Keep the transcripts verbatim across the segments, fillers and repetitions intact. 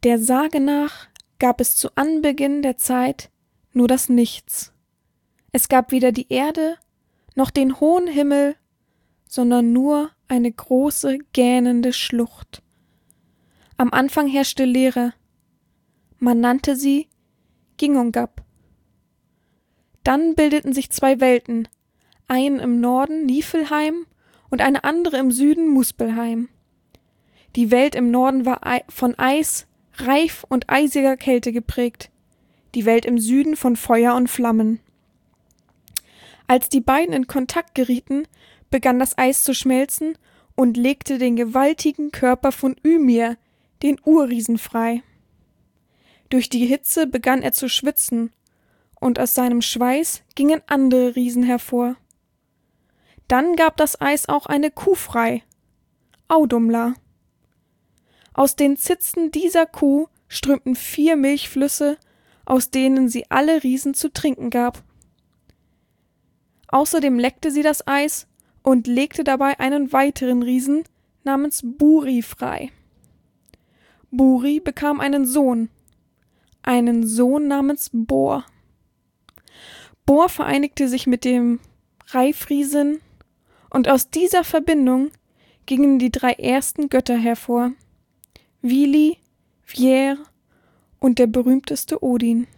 Der Sage nach gab es zu Anbeginn der Zeit nur das Nichts. Es gab weder die Erde noch den hohen Himmel, sondern nur eine große, gähnende Schlucht. Am Anfang herrschte Leere. Man nannte sie Ginnungagap. Dann bildeten sich zwei Welten, eine im Norden Niflheim und eine andere im Süden Muspelheim. Die Welt im Norden war von Eis, Reif und eisiger Kälte geprägt, die Welt im Süden von Feuer und Flammen. Als die beiden in Kontakt gerieten, begann das Eis zu schmelzen und legte den gewaltigen Körper von Ymir, den Urriesen, frei. Durch die Hitze begann er zu schwitzen, und aus seinem Schweiß gingen andere Riesen hervor. Dann gab das Eis auch eine Kuh frei, Audumla. Aus den Zitzen dieser Kuh strömten vier Milchflüsse, aus denen sie alle Riesen zu trinken gab. Außerdem leckte sie das Eis und legte dabei einen weiteren Riesen namens Buri frei. Buri bekam einen Sohn, einen Sohn namens Bor. Bor vereinigte sich mit dem Reifriesen, und aus dieser Verbindung gingen die drei ersten Götter hervor: Vili, Vier und der berühmteste Odin.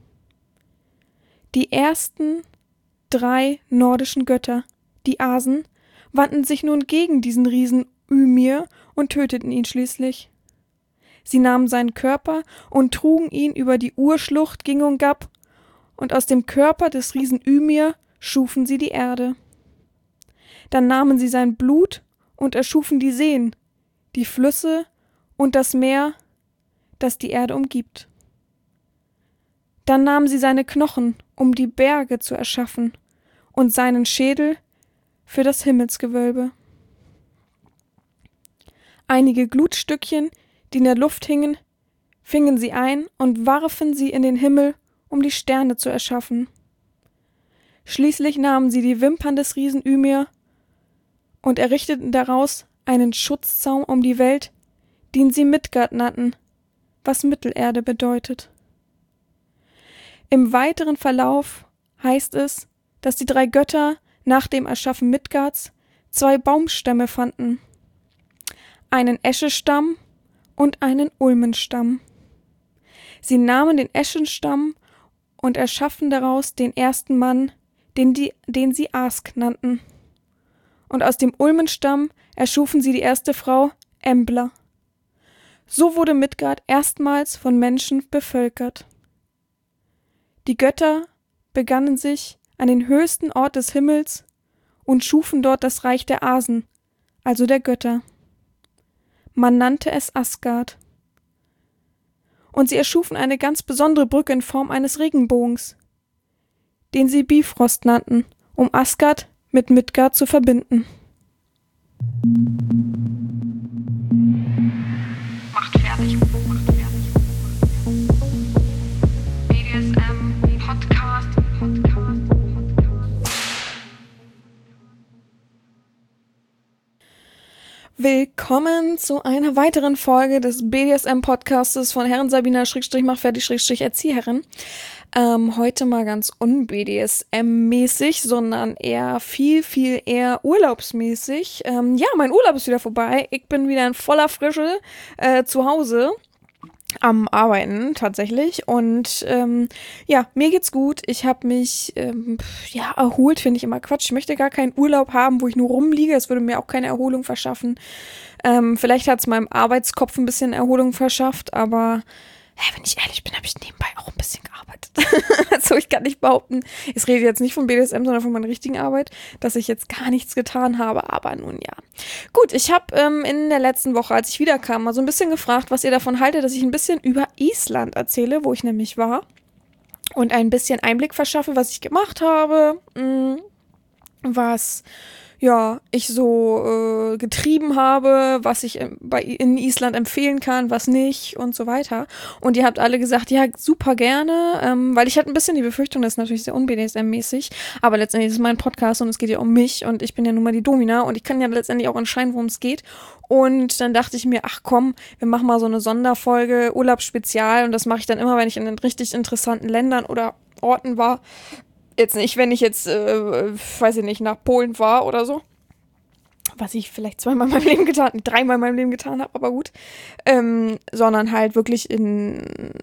Die ersten drei nordischen Götter, die Asen, wandten sich nun gegen diesen Riesen Ymir und töteten ihn schließlich. Sie nahmen seinen Körper und trugen ihn über die Urschlucht Ginnungagap, und aus dem Körper des Riesen Ymir schufen sie die Erde. Dann nahmen sie sein Blut und erschufen die Seen, die Flüsse und das Meer, das die Erde umgibt. Dann nahmen sie seine Knochen, um die Berge zu erschaffen, und seinen Schädel für das Himmelsgewölbe. Einige Glutstückchen, die in der Luft hingen, fingen sie ein und warfen sie in den Himmel, um die Sterne zu erschaffen. Schließlich nahmen sie die Wimpern des Riesen Ymir und errichteten daraus einen Schutzzaum um die Welt, den sie Midgard nannten, was Mittelerde bedeutet. Im weiteren Verlauf heißt es, dass die drei Götter nach dem Erschaffen Midgards zwei Baumstämme fanden: einen Eschestamm und einen Ulmenstamm. Sie nahmen den Eschenstamm und erschaffen daraus den ersten Mann, den, die, den sie Ask nannten. Und aus dem Ulmenstamm erschufen sie die erste Frau, Embla. So wurde Midgard erstmals von Menschen bevölkert. Die Götter begannen sich an den höchsten Ort des Himmels und schufen dort das Reich der Asen, also der Götter. Man nannte es Asgard. Und sie erschufen eine ganz besondere Brücke in Form eines Regenbogens, den sie Bifrost nannten, um Asgard mit Midgard zu verbinden. Macht fertig, macht fertig. B D S M Podcast, Podcast, Podcast. Willkommen zu einer weiteren Folge des B D S M-Podcastes von Herren Sabina Schrägstrich mach fertig Schrägstrich Erzieherin. Ähm, heute mal ganz un-B D S M-mäßig, sondern eher viel, viel eher urlaubsmäßig. Ähm, ja, mein Urlaub ist wieder vorbei. Ich bin wieder in voller Frische äh, zu Hause. Am Arbeiten tatsächlich und ähm, ja, mir geht's gut. Ich habe mich ähm, ja erholt, finde ich immer Quatsch. Ich möchte gar keinen Urlaub haben, wo ich nur rumliege. Das würde mir auch keine Erholung verschaffen. Ähm, vielleicht hat's meinem Arbeitskopf ein bisschen Erholung verschafft, aber ja, wenn ich ehrlich bin, habe ich nebenbei auch ein bisschen gearbeitet. Also ich kann nicht behaupten, ich rede jetzt nicht von B D S M, sondern von meiner richtigen Arbeit, dass ich jetzt gar nichts getan habe, aber nun ja. Gut, ich habe ähm, in der letzten Woche, als ich wiederkam, mal so ein bisschen gefragt, was ihr davon haltet, dass ich ein bisschen über Island erzähle, wo ich nämlich war und ein bisschen Einblick verschaffe, was ich gemacht habe, mh, was ja, ich so äh, getrieben habe, was ich ähm, bei, in Island empfehlen kann, was nicht und so weiter. Und ihr habt alle gesagt, ja, super gerne, ähm, weil ich hatte ein bisschen die Befürchtung, das ist natürlich sehr un-B D S M-mäßig, aber letztendlich ist es mein Podcast und es geht ja um mich und ich bin ja nun mal die Domina und ich kann ja letztendlich auch entscheiden, worum es geht. Und dann dachte ich mir, ach komm, wir machen mal so eine Sonderfolge, Urlaubsspezial und das mache ich dann immer, wenn ich in den richtig interessanten Ländern oder Orten war. Jetzt nicht, wenn ich jetzt, äh, weiß ich nicht, nach Polen war oder so. Was ich vielleicht zweimal in meinem Leben getan, dreimal in meinem Leben getan habe, aber gut. Ähm, sondern halt wirklich in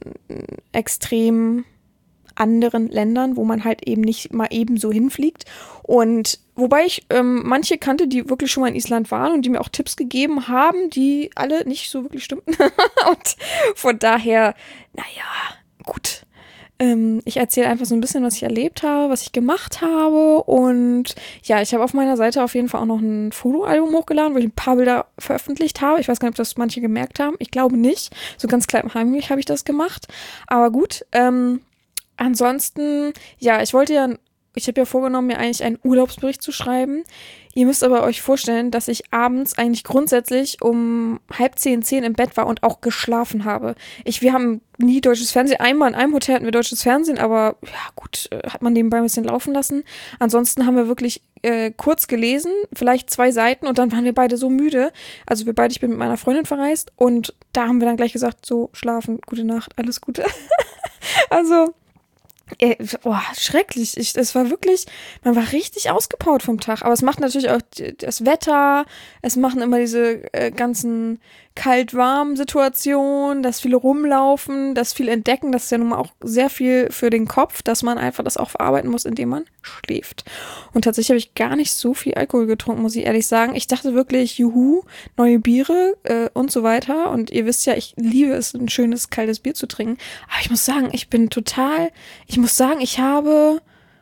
extrem anderen Ländern, wo man halt eben nicht mal eben so hinfliegt. Und wobei ich ähm, manche kannte, die wirklich schon mal in Island waren und die mir auch Tipps gegeben haben, die alle nicht so wirklich stimmten. Und von daher, naja, gut. Ähm, ich erzähle einfach so ein bisschen, was ich erlebt habe, was ich gemacht habe und ja, ich habe auf meiner Seite auf jeden Fall auch noch ein Fotoalbum hochgeladen, wo ich ein paar Bilder veröffentlicht habe. Ich weiß gar nicht, ob das manche gemerkt haben. Ich glaube nicht. So ganz klein heimlich habe ich das gemacht. Aber gut, ähm, ansonsten, ja, ich wollte ja, ich habe ja vorgenommen, mir eigentlich einen Urlaubsbericht zu schreiben. Ihr müsst aber euch vorstellen, dass ich abends eigentlich grundsätzlich um halb zehn, zehn im Bett war und auch geschlafen habe. Ich, wir haben nie deutsches Fernsehen. Einmal in einem Hotel hatten wir deutsches Fernsehen, aber ja gut, äh, hat man nebenbei ein bisschen laufen lassen. Ansonsten haben wir wirklich äh, kurz gelesen, vielleicht zwei Seiten und dann waren wir beide so müde. Also wir beide, ich bin mit meiner Freundin verreist und da haben wir dann gleich gesagt, so schlafen, gute Nacht, alles Gute. Also Äh, oh, schrecklich. Ich, es war wirklich, man war richtig ausgepowert vom Tag. Aber es macht natürlich auch die, das Wetter, es machen immer diese äh, ganzen Kalt-Warm-Situationen, dass viele rumlaufen, dass viel entdecken. Das ist ja nun mal auch sehr viel für den Kopf, dass man einfach das auch verarbeiten muss, indem man schläft. Und tatsächlich habe ich gar nicht so viel Alkohol getrunken, muss ich ehrlich sagen. Ich dachte wirklich, juhu, neue Biere äh, und so weiter. Und ihr wisst ja, ich liebe es, ein schönes, kaltes Bier zu trinken. Aber ich muss sagen, ich bin total, ich muss sagen, ich habe,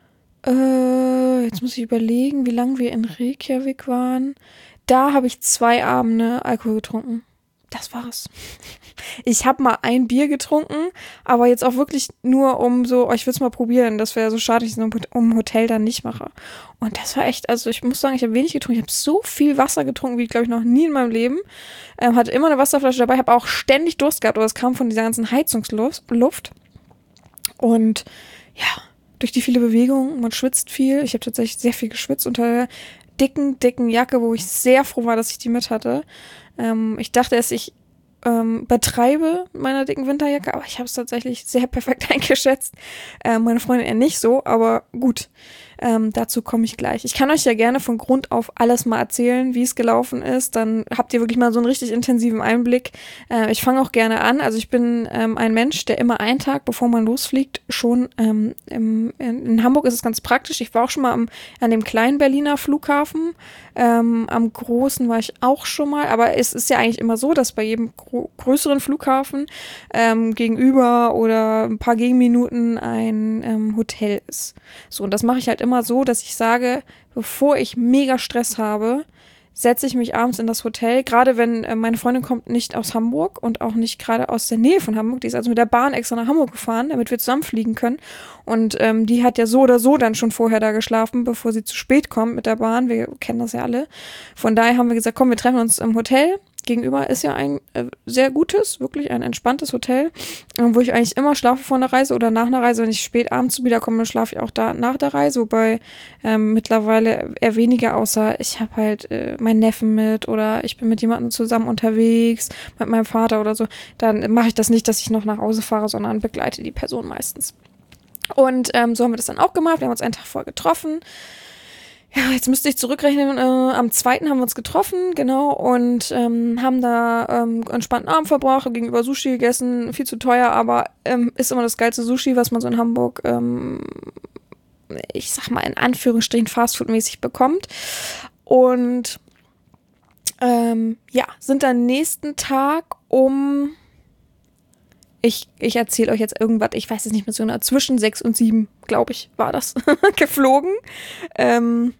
äh, jetzt muss ich überlegen, wie lange wir in Reykjavik waren. Da habe ich zwei Abende Alkohol getrunken. Das war's. Ich habe mal ein Bier getrunken, aber jetzt auch wirklich nur um so, oh, ich will es mal probieren. Das wäre so schade, ich es im Hotel dann nicht mache. Und das war echt, also ich muss sagen, ich habe wenig getrunken. Ich habe so viel Wasser getrunken, wie glaube ich noch nie in meinem Leben. Ähm, hatte immer eine Wasserflasche dabei, habe auch ständig Durst gehabt, aber es kam von dieser ganzen Heizungsluft. Und ja, durch die viele Bewegungen, man schwitzt viel. Ich habe tatsächlich sehr viel geschwitzt unter der dicken, dicken Jacke, wo ich sehr froh war, dass ich die mit hatte. Ähm, ich dachte, dass ich ähm, übertreibe mit meiner dicken Winterjacke, aber ich habe es tatsächlich sehr perfekt eingeschätzt. Ähm, meine Freundin eher nicht so, aber gut. Ähm, dazu komme ich gleich. Ich kann euch ja gerne von Grund auf alles mal erzählen, wie es gelaufen ist. Dann habt ihr wirklich mal so einen richtig intensiven Einblick. Äh, ich fange auch gerne an. Also ich bin ähm, ein Mensch, der immer einen Tag, bevor man losfliegt, schon ähm, im, in, in Hamburg ist es ganz praktisch. Ich war auch schon mal am, an dem kleinen Berliner Flughafen. Ähm, am großen war ich auch schon mal. Aber es ist ja eigentlich immer so, dass bei jedem gro- größeren Flughafen ähm, gegenüber oder ein paar Gegenminuten ein ähm, Hotel ist. So, und das mache ich halt immer so, dass ich sage, bevor ich mega Stress habe, setze ich mich abends in das Hotel, gerade wenn äh, meine Freundin kommt nicht aus Hamburg und auch nicht gerade aus der Nähe von Hamburg, die ist also mit der Bahn extra nach Hamburg gefahren, damit wir zusammenfliegen können und ähm, die hat ja so oder so dann schon vorher da geschlafen, bevor sie zu spät kommt mit der Bahn, wir kennen das ja alle, von daher haben wir gesagt, komm, wir treffen uns im Hotel. Gegenüber ist ja ein äh, sehr gutes, wirklich ein entspanntes Hotel, äh, wo ich eigentlich immer schlafe vor einer Reise oder nach einer Reise. Wenn ich spät abends wiederkomme, schlafe ich auch da nach der Reise, wobei ähm, mittlerweile eher weniger, außer ich habe halt äh, meinen Neffen mit oder ich bin mit jemandem zusammen unterwegs, mit meinem Vater oder so. Dann mache ich das nicht, dass ich noch nach Hause fahre, sondern begleite die Person meistens. Und ähm, so haben wir das dann auch gemacht. Wir haben uns einen Tag vorher getroffen. Ja, jetzt müsste ich zurückrechnen, äh, am zweiten haben wir uns getroffen, genau, und ähm, haben da ähm, entspannten Abend verbracht, gegenüber Sushi gegessen, viel zu teuer, aber ähm, ist immer das geilste Sushi, was man so in Hamburg, ähm, ich sag mal in Anführungsstrichen Fastfood-mäßig bekommt. Und ähm, ja, sind dann nächsten Tag um, ich, ich erzähle euch jetzt irgendwas, ich weiß es nicht mehr so genau, zwischen sechs und sieben, glaube ich, war das, geflogen. Ähm,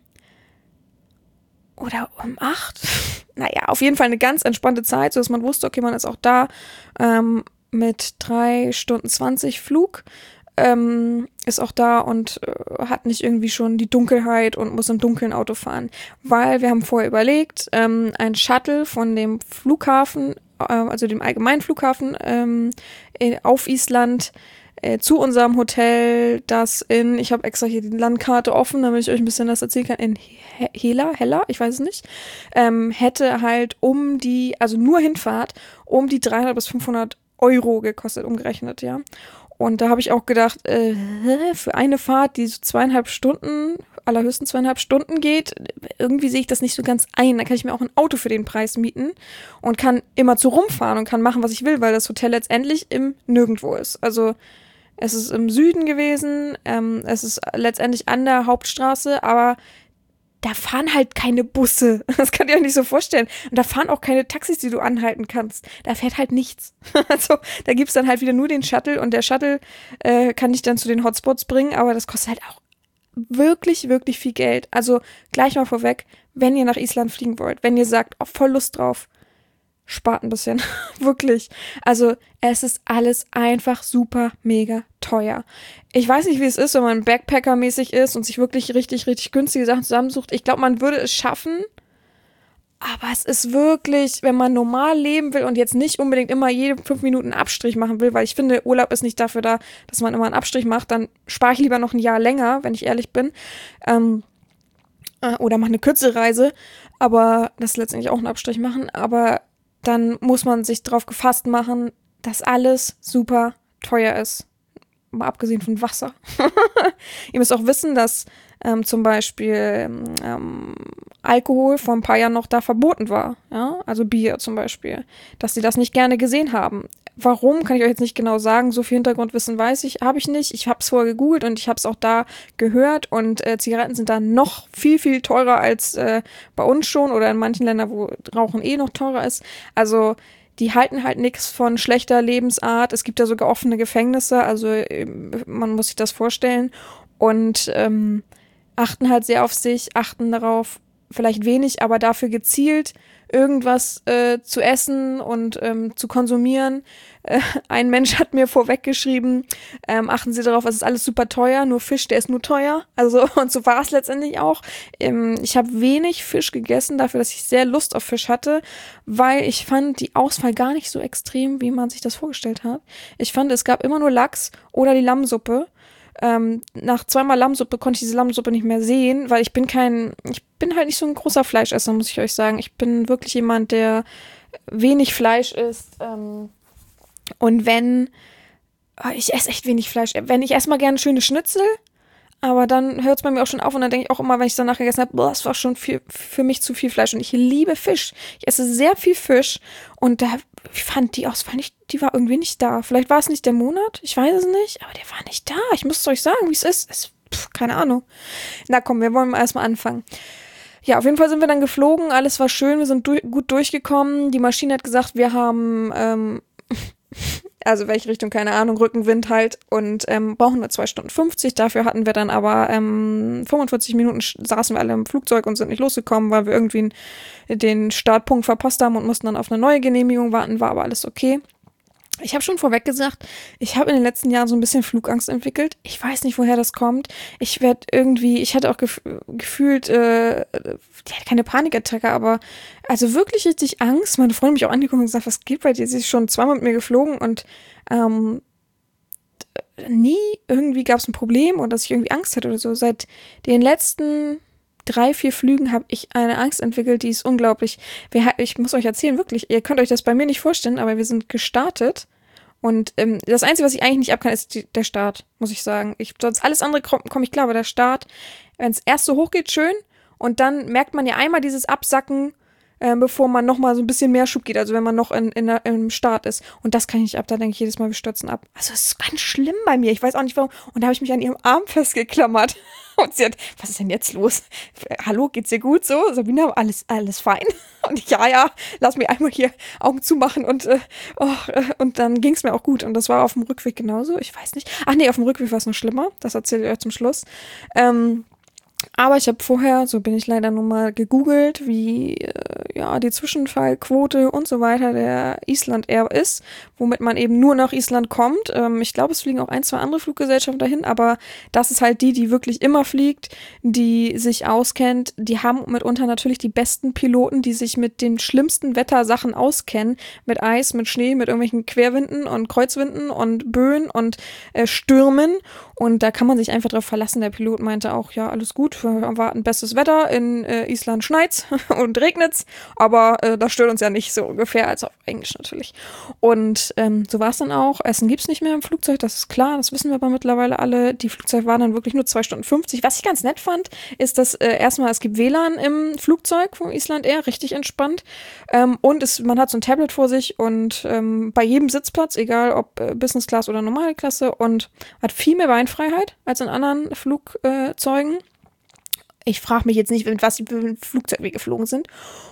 Oder um acht. Naja, auf jeden Fall eine ganz entspannte Zeit, sodass man wusste, okay, man ist auch da ähm, mit drei Stunden zwanzig Flug. ähm, ist auch da und äh, hat nicht irgendwie schon die Dunkelheit und muss im dunklen Auto fahren. Weil wir haben vorher überlegt, ähm, ein Shuttle von dem Flughafen, äh, also dem allgemeinen Flughafen ähm, in, auf Island, äh, zu unserem Hotel, das in, ich habe extra hier die Landkarte offen, damit ich euch ein bisschen das erzählen kann, in He- Hela, Hella, ich weiß es nicht, ähm, hätte halt um die, also nur Hinfahrt, um die dreihundert bis fünfhundert Euro gekostet, umgerechnet, ja. Und da habe ich auch gedacht, äh, für eine Fahrt, die so zweieinhalb Stunden, allerhöchstens zweieinhalb Stunden geht, irgendwie sehe ich das nicht so ganz ein. Da kann ich mir auch ein Auto für den Preis mieten und kann immer zu rumfahren und kann machen, was ich will, weil das Hotel letztendlich im Nirgendwo ist. Also es ist im Süden gewesen, ähm, es ist letztendlich an der Hauptstraße, aber da fahren halt keine Busse. Das könnt ihr euch nicht so vorstellen. Und da fahren auch keine Taxis, die du anhalten kannst. Da fährt halt nichts. Also da gibt's dann halt wieder nur den Shuttle und der Shuttle äh, kann dich dann zu den Hotspots bringen, aber das kostet halt auch wirklich, wirklich viel Geld. Also gleich mal vorweg, wenn ihr nach Island fliegen wollt, wenn ihr sagt, oh, voll Lust drauf, spart ein bisschen. Wirklich. Also es ist alles einfach super mega teuer. Ich weiß nicht, wie es ist, wenn man Backpacker-mäßig ist und sich wirklich richtig, richtig günstige Sachen zusammensucht. Ich glaube, man würde es schaffen, aber es ist wirklich, wenn man normal leben will und jetzt nicht unbedingt immer jede fünf Minuten einen Abstrich machen will, weil ich finde, Urlaub ist nicht dafür da, dass man immer einen Abstrich macht, dann spare ich lieber noch ein Jahr länger, wenn ich ehrlich bin. Ähm, äh, oder mache eine kürzere Reise, aber das ist letztendlich auch einen Abstrich machen, aber dann muss man sich drauf gefasst machen, dass alles super teuer ist. Mal abgesehen von Wasser. Ihr müsst auch wissen, dass ähm, zum Beispiel ähm, Alkohol vor ein paar Jahren noch da verboten war. Ja? Also Bier zum Beispiel. Dass sie das nicht gerne gesehen haben. Warum, kann ich euch jetzt nicht genau sagen. So viel Hintergrundwissen weiß ich, habe ich nicht. Ich habe es vorher gegoogelt und ich habe es auch da gehört. Und äh, Zigaretten sind da noch viel, viel teurer als äh, bei uns schon oder in manchen Ländern, wo Rauchen eh noch teurer ist. Also die halten halt nichts von schlechter Lebensart. Es gibt da sogar offene Gefängnisse, also man muss sich das vorstellen. Und ähm, achten halt sehr auf sich, achten darauf, vielleicht wenig, aber dafür gezielt irgendwas äh, zu essen und ähm, zu konsumieren. Äh, ein Mensch hat mir vorweggeschrieben, ähm, achten Sie darauf, es ist alles super teuer, nur Fisch, der ist nur teuer. Also und so war es letztendlich auch. Ähm, ich habe wenig Fisch gegessen, dafür, dass ich sehr Lust auf Fisch hatte, weil ich fand die Auswahl gar nicht so extrem, wie man sich das vorgestellt hat. Ich fand, es gab immer nur Lachs oder die Lammsuppe. Ähm, nach zweimal Lammsuppe konnte ich diese Lammsuppe nicht mehr sehen, weil ich bin kein, ich bin halt nicht so ein großer Fleischesser, muss ich euch sagen. Ich bin wirklich jemand, der wenig Fleisch isst. Ähm, und wenn, ich esse echt wenig Fleisch. Wenn ich esse mal gerne schöne Schnitzel, aber dann hört es bei mir auch schon auf und dann denke ich auch immer, wenn ich es danach gegessen habe, boah, das war schon viel, für mich zu viel Fleisch und ich liebe Fisch. Ich esse sehr viel Fisch und da ich fand die Auswahl nicht, die war irgendwie nicht da. Vielleicht war es nicht der Monat, ich weiß es nicht, aber der war nicht da. Ich muss es euch sagen, wie es ist. Es, pff, keine Ahnung. Na komm, wir wollen erstmal anfangen. Ja, auf jeden Fall sind wir dann geflogen, alles war schön, wir sind du- gut durchgekommen. Die Maschine hat gesagt, wir haben ähm, also welche Richtung, keine Ahnung, Rückenwind halt und ähm, brauchen nur zwei Stunden fünfzig. Dafür hatten wir dann aber ähm, fünfundvierzig Minuten saßen wir alle im Flugzeug und sind nicht losgekommen, weil wir irgendwie den Startpunkt verpasst haben und mussten dann auf eine neue Genehmigung warten, war aber alles okay. Ich habe schon vorweg gesagt, ich habe in den letzten Jahren so ein bisschen Flugangst entwickelt. Ich weiß nicht, woher das kommt. Ich werde irgendwie, ich hatte auch gef- gefühlt, äh, die hatte keine Panikattacke, aber also wirklich richtig Angst. Meine Freundin mich auch angeguckt und gesagt, was geht bei dir? Sie ist schon zweimal mit mir geflogen und ähm, nie irgendwie gab es ein Problem oder dass ich irgendwie Angst hatte oder so. Seit den letzten drei, vier Flügen habe ich eine Angst entwickelt, die ist unglaublich. Wir, ich muss euch erzählen, wirklich, ihr könnt euch das bei mir nicht vorstellen, aber wir sind gestartet und ähm, das Einzige, was ich eigentlich nicht ab kann, ist die, der Start, muss ich sagen. Ich, sonst alles andere komme komm ich klar, aber der Start, wenn es erst so hoch geht, schön und dann merkt man ja einmal dieses Absacken, äh, bevor man nochmal so ein bisschen mehr Schub geht, also wenn man noch in, in, in, im Start ist. Und das kann ich nicht ab, da denke ich jedes Mal, wir stürzen ab. Also es ist ganz schlimm bei mir, ich weiß auch nicht warum. Und da habe ich mich an ihrem Arm festgeklammert. Und sie hat, was ist denn jetzt los? Hallo, geht's dir gut so? Sabina, alles, alles fein? Und ich, ja, ja, lass mir einmal hier Augen zumachen und, äh, oh, äh, und dann ging's mir auch gut. Und das war auf dem Rückweg genauso, ich weiß nicht. Ach nee, auf dem Rückweg war es noch schlimmer, das erzähle ich euch zum Schluss. Ähm, Aber ich habe vorher, so bin ich leider nur mal gegoogelt, wie äh, ja die Zwischenfallquote und so weiter der Island Air ist, womit man eben nur nach Island kommt. Ähm, ich glaube, es fliegen auch ein, zwei andere Fluggesellschaften dahin, aber das ist halt die, die wirklich immer fliegt, die sich auskennt. Die haben mitunter natürlich die besten Piloten, die sich mit den schlimmsten Wettersachen auskennen. Mit Eis, mit Schnee, mit irgendwelchen Querwinden und Kreuzwinden und Böen und äh, Stürmen. Und da kann man sich einfach drauf verlassen. Der Pilot meinte auch, ja, alles gut, wir erwarten bestes Wetter. In äh, Island schneit's und regnet's, aber äh, das stört uns ja nicht so ungefähr, als auf Englisch natürlich. Und ähm, so war es dann auch. Essen gibt's nicht mehr im Flugzeug, das ist klar, das wissen wir aber mittlerweile alle. Die Flugzeuge waren dann wirklich nur zwei Stunden fünfzig. Was ich ganz nett fand, ist, dass äh, erstmal, es gibt W L A N im Flugzeug vom Island Air, richtig entspannt. Ähm, und es, man hat so ein Tablet vor sich und ähm, bei jedem Sitzplatz, egal ob äh, Business Class oder normale Klasse, und hat viel mehr Beinfreiheit als in anderen Flugzeugen. Ich frage mich jetzt nicht, mit was die für ein Flugzeug wir geflogen sind.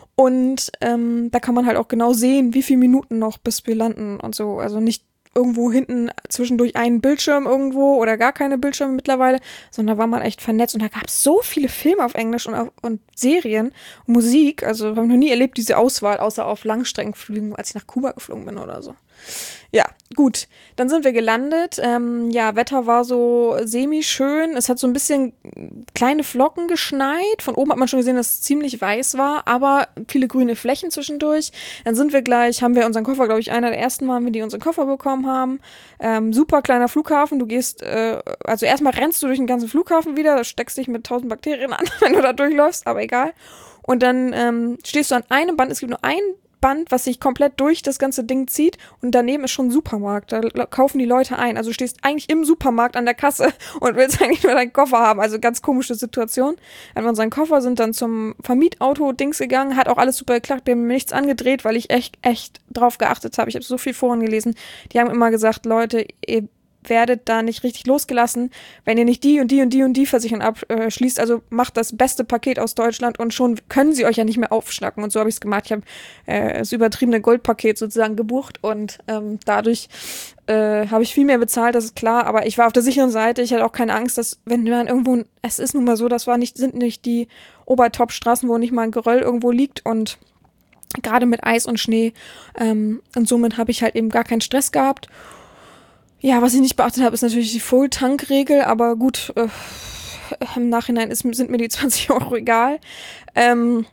Und ähm, da kann man halt auch genau sehen, wie viele Minuten noch, bis wir landen und so. Also nicht irgendwo hinten zwischendurch einen Bildschirm irgendwo oder gar keine Bildschirme mittlerweile, sondern da war man echt vernetzt. Und da gab es so viele Filme auf Englisch und, und Serien und Musik. Also habe ich noch nie erlebt, diese Auswahl, außer auf Langstreckenflügen, als ich nach Kuba geflogen bin oder so. Ja, gut. Dann sind wir gelandet. Ähm, ja, Wetter war so semi-schön. Es hat so ein bisschen kleine Flocken geschneit. Von oben hat man schon gesehen, dass es ziemlich weiß war, aber viele grüne Flächen zwischendurch. Dann sind wir gleich, haben wir unseren Koffer, glaube ich, einer der ersten Mal, die unseren Koffer bekommen haben. Ähm, super kleiner Flughafen. Du gehst, äh, also erstmal rennst du durch den ganzen Flughafen wieder, da steckst dich mit tausend Bakterien an, wenn du da durchläufst, aber egal. Und dann ähm, stehst du an einem Band, es gibt nur ein Band, was sich komplett durch das ganze Ding zieht, und daneben ist schon ein Supermarkt, da kaufen die Leute ein, also du stehst eigentlich im Supermarkt an der Kasse und willst eigentlich nur deinen Koffer haben, also ganz komische Situation. An unseren Koffer sind dann zum Vermietauto-Dings gegangen, hat auch alles super geklappt, wir haben mir nichts angedreht, weil ich echt, echt drauf geachtet habe, ich habe so viel Foren gelesen, die haben immer gesagt, Leute, ihr werdet da nicht richtig losgelassen, wenn ihr nicht die und die und die und die Versicherung abschließt. Also macht das beste Paket aus Deutschland und schon können sie euch ja nicht mehr aufschnacken. Und so habe ich es gemacht. Ich habe äh, das übertriebene Goldpaket sozusagen gebucht und ähm, dadurch äh, habe ich viel mehr bezahlt, das ist klar. Aber ich war auf der sicheren Seite. Ich hatte auch keine Angst, dass wenn man irgendwo, es ist nun mal so, das war nicht, sind nicht die Obertop-Straßen, wo nicht mal ein Geröll irgendwo liegt, und gerade mit Eis und Schnee. Ähm, und somit habe ich halt eben gar keinen Stress gehabt. Ja, was ich nicht beachtet habe, ist natürlich die Full-Tank-Regel, aber gut, äh, im Nachhinein ist, sind mir die zwanzig Euro egal. Ähm,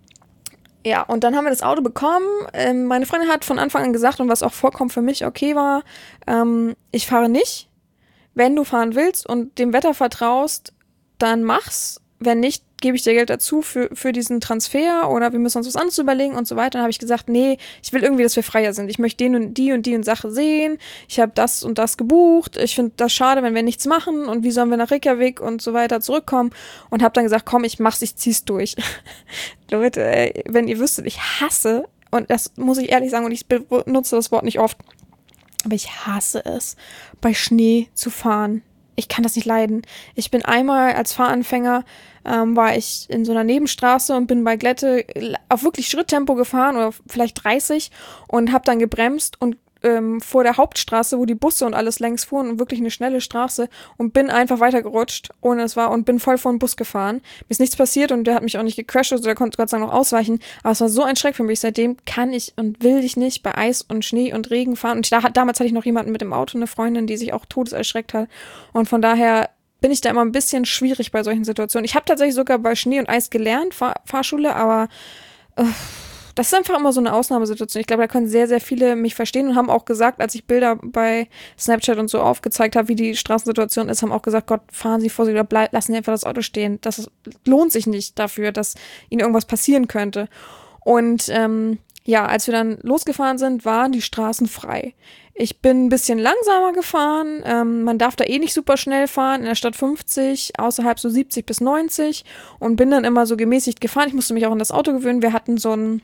ja, und dann haben wir das Auto bekommen. Ähm, meine Freundin hat von Anfang an gesagt, und was auch vollkommen für mich okay war, ähm, ich fahre nicht. Wenn du fahren willst und dem Wetter vertraust, dann mach's. Wenn nicht, gebe ich dir Geld dazu für, für diesen Transfer, oder wir müssen uns was anderes überlegen und so weiter. Dann habe ich gesagt, nee, ich will irgendwie, dass wir freier sind. Ich möchte den und die und die und Sache sehen. Ich habe das und das gebucht. Ich finde das schade, wenn wir nichts machen, und wie sollen wir nach Reykjavik und so weiter zurückkommen, und habe dann gesagt, komm, ich mach's, ich zieh's durch. Leute, ey, wenn ihr wüsstet, ich hasse, und das muss ich ehrlich sagen, und ich benutze das Wort nicht oft, aber ich hasse es, bei Schnee zu fahren. Ich kann das nicht leiden. Ich bin einmal als Fahranfänger, ähm, war ich in so einer Nebenstraße und bin bei Glätte auf wirklich Schritttempo gefahren, oder vielleicht dreißig, und habe dann gebremst und ähm, vor der Hauptstraße, wo die Busse und alles längs fuhren, und wirklich eine schnelle Straße, und bin einfach weitergerutscht, ohne es war, und bin voll vor den Bus gefahren. Mir ist nichts passiert und der hat mich auch nicht gecrasht, also der konnte Gott sei Dank noch ausweichen, aber es war so ein Schreck für mich. Seitdem kann ich und will ich nicht bei Eis und Schnee und Regen fahren, und da, damals hatte ich noch jemanden mit dem Auto, eine Freundin, die sich auch todeserschreckt hat, und von daher bin ich da immer ein bisschen schwierig bei solchen Situationen. Ich habe tatsächlich sogar bei Schnee und Eis gelernt, Fahr- Fahrschule, aber äh, das ist einfach immer so eine Ausnahmesituation. Ich glaube, da können sehr, sehr viele mich verstehen und haben auch gesagt, als ich Bilder bei Snapchat und so aufgezeigt habe, wie die Straßensituation ist, haben auch gesagt, Gott, fahren Sie vorsichtig oder bleib, lassen Sie einfach das Auto stehen. Das ist, lohnt sich nicht dafür, dass Ihnen irgendwas passieren könnte. Und ähm, ja, als wir dann losgefahren sind, waren die Straßen frei. Ich bin ein bisschen langsamer gefahren. Ähm, man darf da eh nicht super schnell fahren. In der Stadt fünfzig, außerhalb so siebzig bis neunzig, und bin dann immer so gemäßigt gefahren. Ich musste mich auch an das Auto gewöhnen. Wir hatten so ein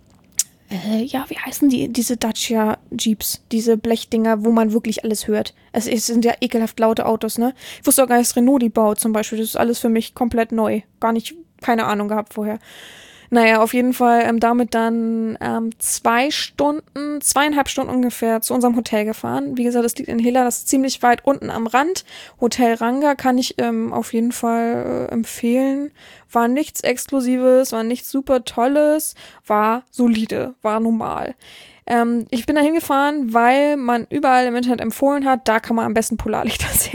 Äh, ja, wie heißen die, diese Dacia-Jeeps, diese Blechdinger, wo man wirklich alles hört. Es, es sind ja ekelhaft laute Autos, ne? Ich wusste auch gar nicht, dass Renault die baut zum Beispiel. Das ist alles für mich komplett neu. Gar nicht, keine Ahnung gehabt vorher. Naja, auf jeden Fall ähm, damit dann ähm, zwei Stunden, zweieinhalb Stunden ungefähr zu unserem Hotel gefahren. Wie gesagt, das liegt in Hilla, das ist ziemlich weit unten am Rand. Hotel Ranga kann ich ähm, auf jeden Fall äh, empfehlen. War nichts Exklusives, war nichts super Tolles, war solide, war normal. Ähm, ich bin da hingefahren, weil man überall im Internet empfohlen hat, da kann man am besten Polarlichter sehen.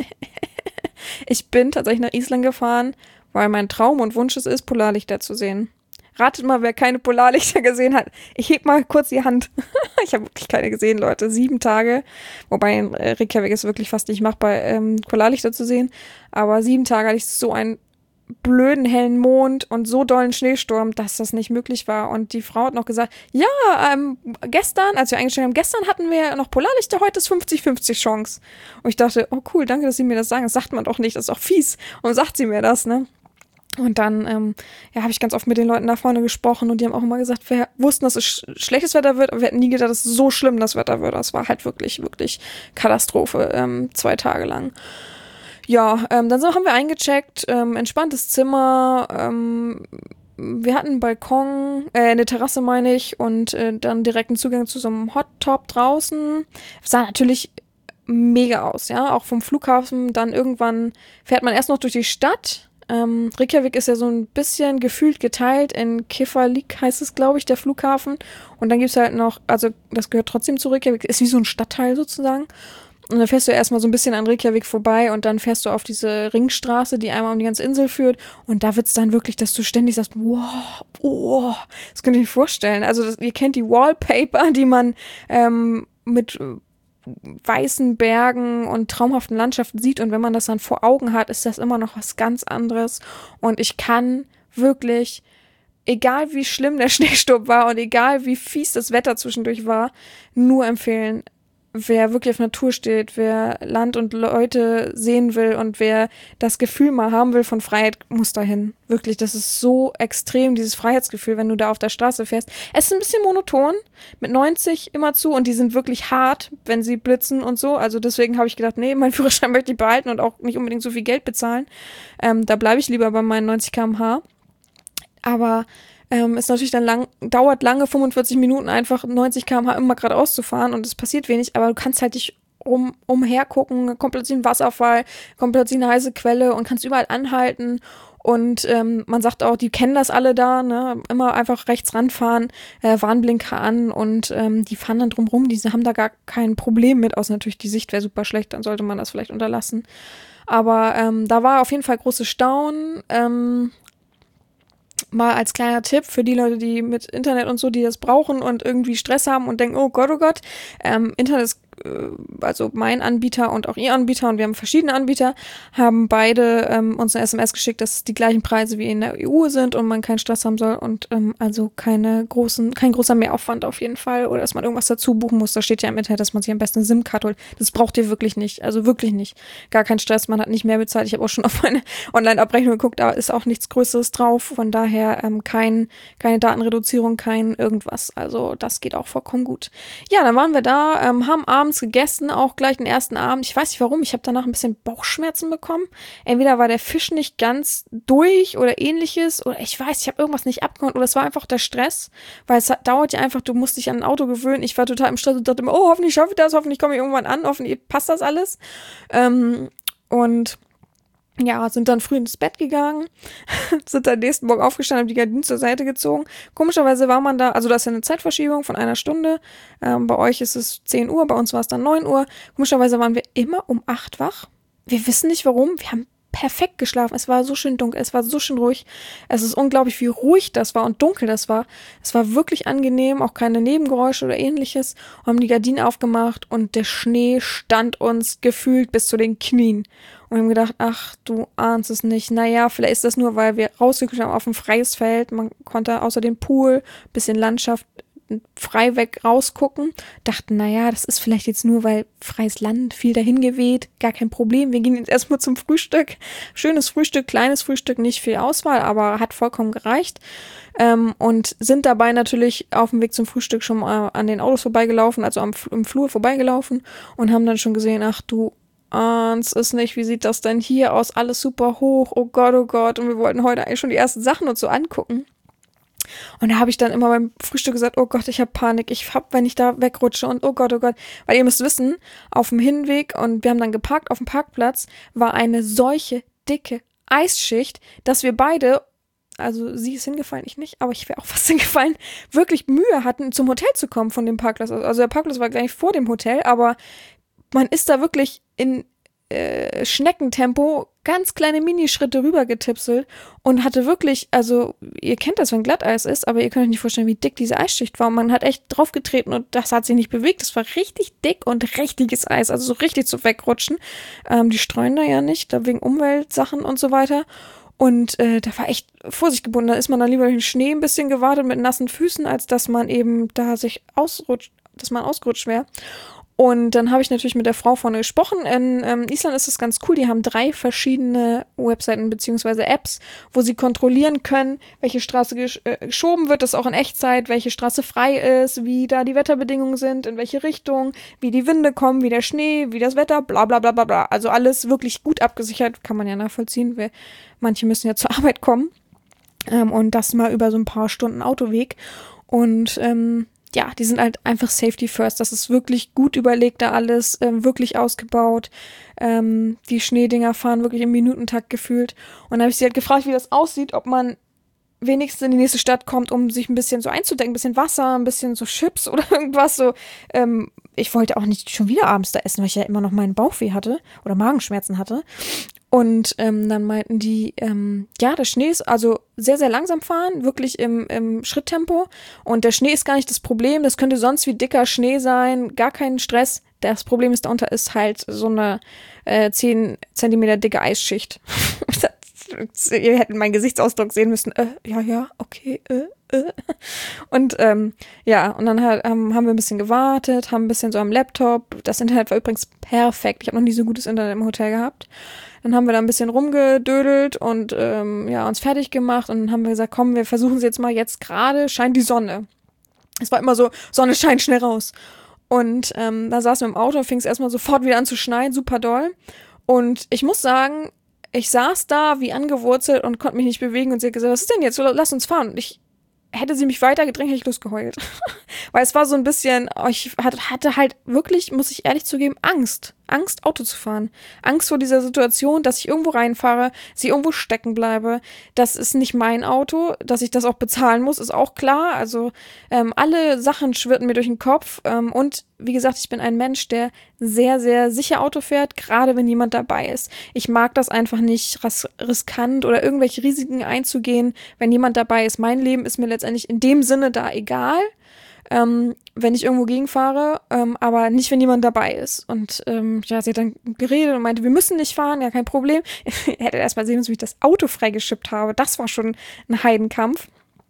Ich bin tatsächlich nach Island gefahren, weil mein Traum und Wunsch es ist, Polarlichter zu sehen. Ratet mal, wer keine Polarlichter gesehen hat. Ich heb mal kurz die Hand. Ich habe wirklich keine gesehen, Leute. Sieben Tage. Wobei in Reykjavik ist wirklich fast nicht machbar, ähm, Polarlichter zu sehen. Aber sieben Tage hatte ich so einen blöden hellen Mond und so dollen Schneesturm, dass das nicht möglich war. Und die Frau hat noch gesagt, ja, ähm, gestern, als wir eingestellt haben, gestern hatten wir noch Polarlichter, heute ist fünfzig fünfzig Chance. Und ich dachte, oh cool, danke, dass Sie mir das sagen. Das sagt man doch nicht, das ist auch fies. Und sagt sie mir das, ne? Und dann ähm, ja, habe ich ganz oft mit den Leuten da vorne gesprochen und die haben auch immer gesagt, wir wussten, dass es sch- schlechtes Wetter wird, aber wir hätten nie gedacht, dass es so schlimm das Wetter wird. Das war halt wirklich, wirklich Katastrophe, ähm, zwei Tage lang. Ja, ähm, dann so haben wir eingecheckt, ähm, entspanntes Zimmer, ähm, wir hatten einen Balkon, äh, eine Terrasse meine ich, und äh, dann direkten Zugang zu so einem Hot Top draußen. Sah natürlich mega aus, ja, auch vom Flughafen. Dann irgendwann fährt man erst noch durch die Stadt. Ähm, Reykjavik ist ja so ein bisschen gefühlt geteilt in Keflavik, heißt es, glaube ich, der Flughafen. Und dann gibt's halt noch, also das gehört trotzdem zu Reykjavik, ist wie so ein Stadtteil sozusagen. Und dann fährst du erstmal so ein bisschen an Reykjavik vorbei und dann fährst du auf diese Ringstraße, die einmal um die ganze Insel führt. Und da wird's dann wirklich, dass du ständig sagst, wow, oh, das könnt ihr euch vorstellen. Also das, ihr kennt die Wallpaper, die man ähm, mit weißen Bergen und traumhaften Landschaften sieht. Und wenn man das dann vor Augen hat, ist das immer noch was ganz anderes. Und ich kann wirklich, egal wie schlimm der Schneesturm war und egal wie fies das Wetter zwischendurch war, nur empfehlen, wer wirklich auf Natur steht, wer Land und Leute sehen will und wer das Gefühl mal haben will von Freiheit, muss dahin. Wirklich, das ist so extrem, dieses Freiheitsgefühl, wenn du da auf der Straße fährst. Es ist ein bisschen monoton, mit neunzig immer zu, und die sind wirklich hart, wenn sie blitzen und so. Also deswegen habe ich gedacht, nee, meinen Führerschein möchte ich behalten und auch nicht unbedingt so viel Geld bezahlen. Ähm, da bleibe ich lieber bei meinen neunzig Kilometer pro Stunde. Aber Ähm, ist natürlich dann lang, dauert lange, fünfundvierzig Minuten einfach neunzig Kilometer pro Stunde immer geradeaus zu fahren und es passiert wenig, aber du kannst halt dich um, umher gucken, kommt plötzlich ein Wasserfall, kommt plötzlich eine heiße Quelle und kannst überall anhalten. Und ähm, man sagt auch, die kennen das alle da, ne? Immer einfach rechts ranfahren, äh, Warnblinker an, und ähm, die fahren dann drumrum, die haben da gar kein Problem mit, außer natürlich die Sicht wäre super schlecht, dann sollte man das vielleicht unterlassen. Aber ähm, da war auf jeden Fall großes Staunen. Ähm, Mal als kleiner Tipp für die Leute, die mit Internet und so, die das brauchen und irgendwie Stress haben und denken, oh Gott, oh Gott, ähm, Internet ist, äh, also mein Anbieter und auch ihr Anbieter, und wir haben verschiedene Anbieter, haben beide ähm, uns eine S M S geschickt, dass es die gleichen Preise wie in der E U sind und man keinen Stress haben soll und ähm, also keine großen, kein großer Mehraufwand auf jeden Fall, oder dass man irgendwas dazu buchen muss. Da steht ja im Internet, dass man sich am besten eine SIM-Card holt. Das braucht ihr wirklich nicht, also wirklich nicht. Gar kein Stress, man hat nicht mehr bezahlt. Ich habe auch schon auf meine Online-Abrechnung geguckt, da ist auch nichts Größeres drauf, von daher ähm, kein, keine Datenreduzierung, kein irgendwas. Also das geht auch vollkommen gut. Ja, dann waren wir da, ähm, haben abends gegessen, auch gleich den ersten Abend. Ich weiß nicht warum, ich habe danach ein bisschen Bauchschmerzen bekommen. Entweder war der Fisch nicht ganz durch oder ähnliches, oder ich weiß, ich habe irgendwas nicht abgehauen, oder es war einfach der Stress, weil es hat, dauert ja einfach, du musst dich an ein Auto gewöhnen. Ich war total im Stress und dachte immer, oh, hoffentlich schaffe ich das, hoffentlich komme ich irgendwann an, hoffentlich passt das alles. Ähm, und ja, sind dann früh ins Bett gegangen, sind dann nächsten Morgen aufgestanden, haben die Gardinen zur Seite gezogen. Komischerweise war man da, also da ist ja eine Zeitverschiebung von einer Stunde. Ähm, bei euch ist es zehn Uhr, bei uns war es dann neun Uhr. Komischerweise waren wir immer um acht wach. Wir wissen nicht warum, wir haben perfekt geschlafen. Es war so schön dunkel, es war so schön ruhig. Es ist unglaublich, wie ruhig das war und dunkel das war. Es war wirklich angenehm, auch keine Nebengeräusche oder ähnliches. Wir haben die Gardinen aufgemacht und der Schnee stand uns gefühlt bis zu den Knien. Und wir haben gedacht, ach, du ahnst es nicht. Naja, vielleicht ist das nur, weil wir rausgeguckt haben auf ein freies Feld. Man konnte außer dem Pool, bisschen Landschaft, frei weg rausgucken. Dachten, naja, das ist vielleicht jetzt nur, weil freies Land, viel dahin geweht, gar kein Problem. Wir gehen jetzt erstmal zum Frühstück. Schönes Frühstück, kleines Frühstück, nicht viel Auswahl, aber hat vollkommen gereicht. Ähm, und sind dabei natürlich auf dem Weg zum Frühstück schon mal an den Autos vorbeigelaufen, also am, im Flur vorbeigelaufen, und haben dann schon gesehen, ach du ahnst es nicht, wie sieht das denn hier aus? Alles super hoch, oh Gott, oh Gott. Und wir wollten heute eigentlich schon die ersten Sachen uns so angucken. Und da habe ich dann immer beim Frühstück gesagt, oh Gott, ich habe Panik, ich hab, wenn ich da wegrutsche und oh Gott, oh Gott. Weil ihr müsst wissen, auf dem Hinweg, und wir haben dann geparkt auf dem Parkplatz, war eine solche dicke Eisschicht, dass wir beide, also sie ist hingefallen, ich nicht, aber ich wäre auch fast hingefallen, wirklich Mühe hatten, zum Hotel zu kommen von dem Parkplatz. Also der Parkplatz war gar nicht vor dem Hotel, aber man ist da wirklich in äh, Schneckentempo ganz kleine Minischritte rüber getipselt und hatte wirklich, also ihr kennt das, wenn Glatteis ist, aber ihr könnt euch nicht vorstellen, wie dick diese Eisschicht war. Man hat echt draufgetreten und das hat sich nicht bewegt. Das war richtig dick und richtiges Eis, also so richtig zu wegrutschen. Ähm, die streuen da ja nicht, da wegen Umweltsachen und so weiter. Und äh, da war echt Vorsicht geboten. Da ist man dann lieber durch den Schnee ein bisschen gewartet mit nassen Füßen, als dass man eben da sich ausrutscht, dass man ausgerutscht wäre. Und dann habe ich natürlich mit der Frau vorne gesprochen. In ähm, Island ist es ganz cool. Die haben drei verschiedene Webseiten bzw. Apps, wo sie kontrollieren können, welche Straße gesch- äh, geschoben wird, das auch in Echtzeit, welche Straße frei ist, wie da die Wetterbedingungen sind, in welche Richtung, wie die Winde kommen, wie der Schnee, wie das Wetter, bla bla bla bla bla. Also alles wirklich gut abgesichert, kann man ja nachvollziehen, weil manche müssen ja zur Arbeit kommen. Ähm, und das mal über so ein paar Stunden Autoweg. Und ähm, ja, die sind halt einfach Safety First. Das ist wirklich gut überlegt da alles, ähm, wirklich ausgebaut. Ähm, die Schneedinger fahren wirklich im Minutentakt gefühlt. Und dann habe ich sie halt gefragt, wie das aussieht, ob man wenigstens in die nächste Stadt kommt, um sich ein bisschen so einzudecken, ein bisschen Wasser, ein bisschen so Chips oder irgendwas so. Ähm, ich wollte auch nicht schon wieder abends da essen, weil ich ja immer noch meinen Bauchweh hatte oder Magenschmerzen hatte. Und ähm, dann meinten die, ähm, ja, der Schnee ist also sehr, sehr langsam fahren, wirklich im, im Schritttempo. Und der Schnee ist gar nicht das Problem. Das könnte sonst wie dicker Schnee sein, gar kein Stress. Das Problem ist, darunter ist halt so eine äh, zehn Zentimeter dicke Eisschicht. Ihr hättet meinen Gesichtsausdruck sehen müssen. Äh, ja, ja, okay, äh, äh. Und ähm, ja, und dann halt, ähm, haben wir ein bisschen gewartet, haben ein bisschen so am Laptop. Das Internet war übrigens perfekt. Ich habe noch nie so gutes Internet im Hotel gehabt. Dann haben wir da ein bisschen rumgedödelt und ähm, ja, uns fertig gemacht und dann haben wir gesagt, komm, wir versuchen es jetzt mal, jetzt gerade scheint die Sonne. Es war immer so, Sonne scheint schnell raus. Und ähm, da saßen wir im Auto und fing es erstmal sofort wieder an zu schneien, super doll. Und ich muss sagen, ich saß da wie angewurzelt und konnte mich nicht bewegen und sie hat gesagt, was ist denn jetzt? Lass uns fahren. Und ich hätte sie mich weitergedrängt, hätte ich losgeheult. Weil es war so ein bisschen, oh, ich hatte halt wirklich, muss ich ehrlich zugeben, Angst. Angst, Auto zu fahren. Angst vor dieser Situation, dass ich irgendwo reinfahre, sie irgendwo stecken bleibe. Das ist nicht mein Auto, dass ich das auch bezahlen muss, ist auch klar. Also ähm, alle Sachen schwirrten mir durch den Kopf. Ähm, und wie gesagt, ich bin ein Mensch, der sehr, sehr sicher Auto fährt, gerade wenn jemand dabei ist. Ich mag das einfach nicht ris- riskant oder irgendwelche Risiken einzugehen, wenn jemand dabei ist. Mein Leben ist mir letztendlich in dem Sinne da egal. Ähm, wenn ich irgendwo gegenfahre, ähm, aber nicht, wenn jemand dabei ist. Und ähm, ja, sie hat dann geredet und meinte, wir müssen nicht fahren, ja, kein Problem. Ich hätte erst mal sehen müssen, wie ich das Auto freigeschippt habe. Das war schon ein Heidenkampf.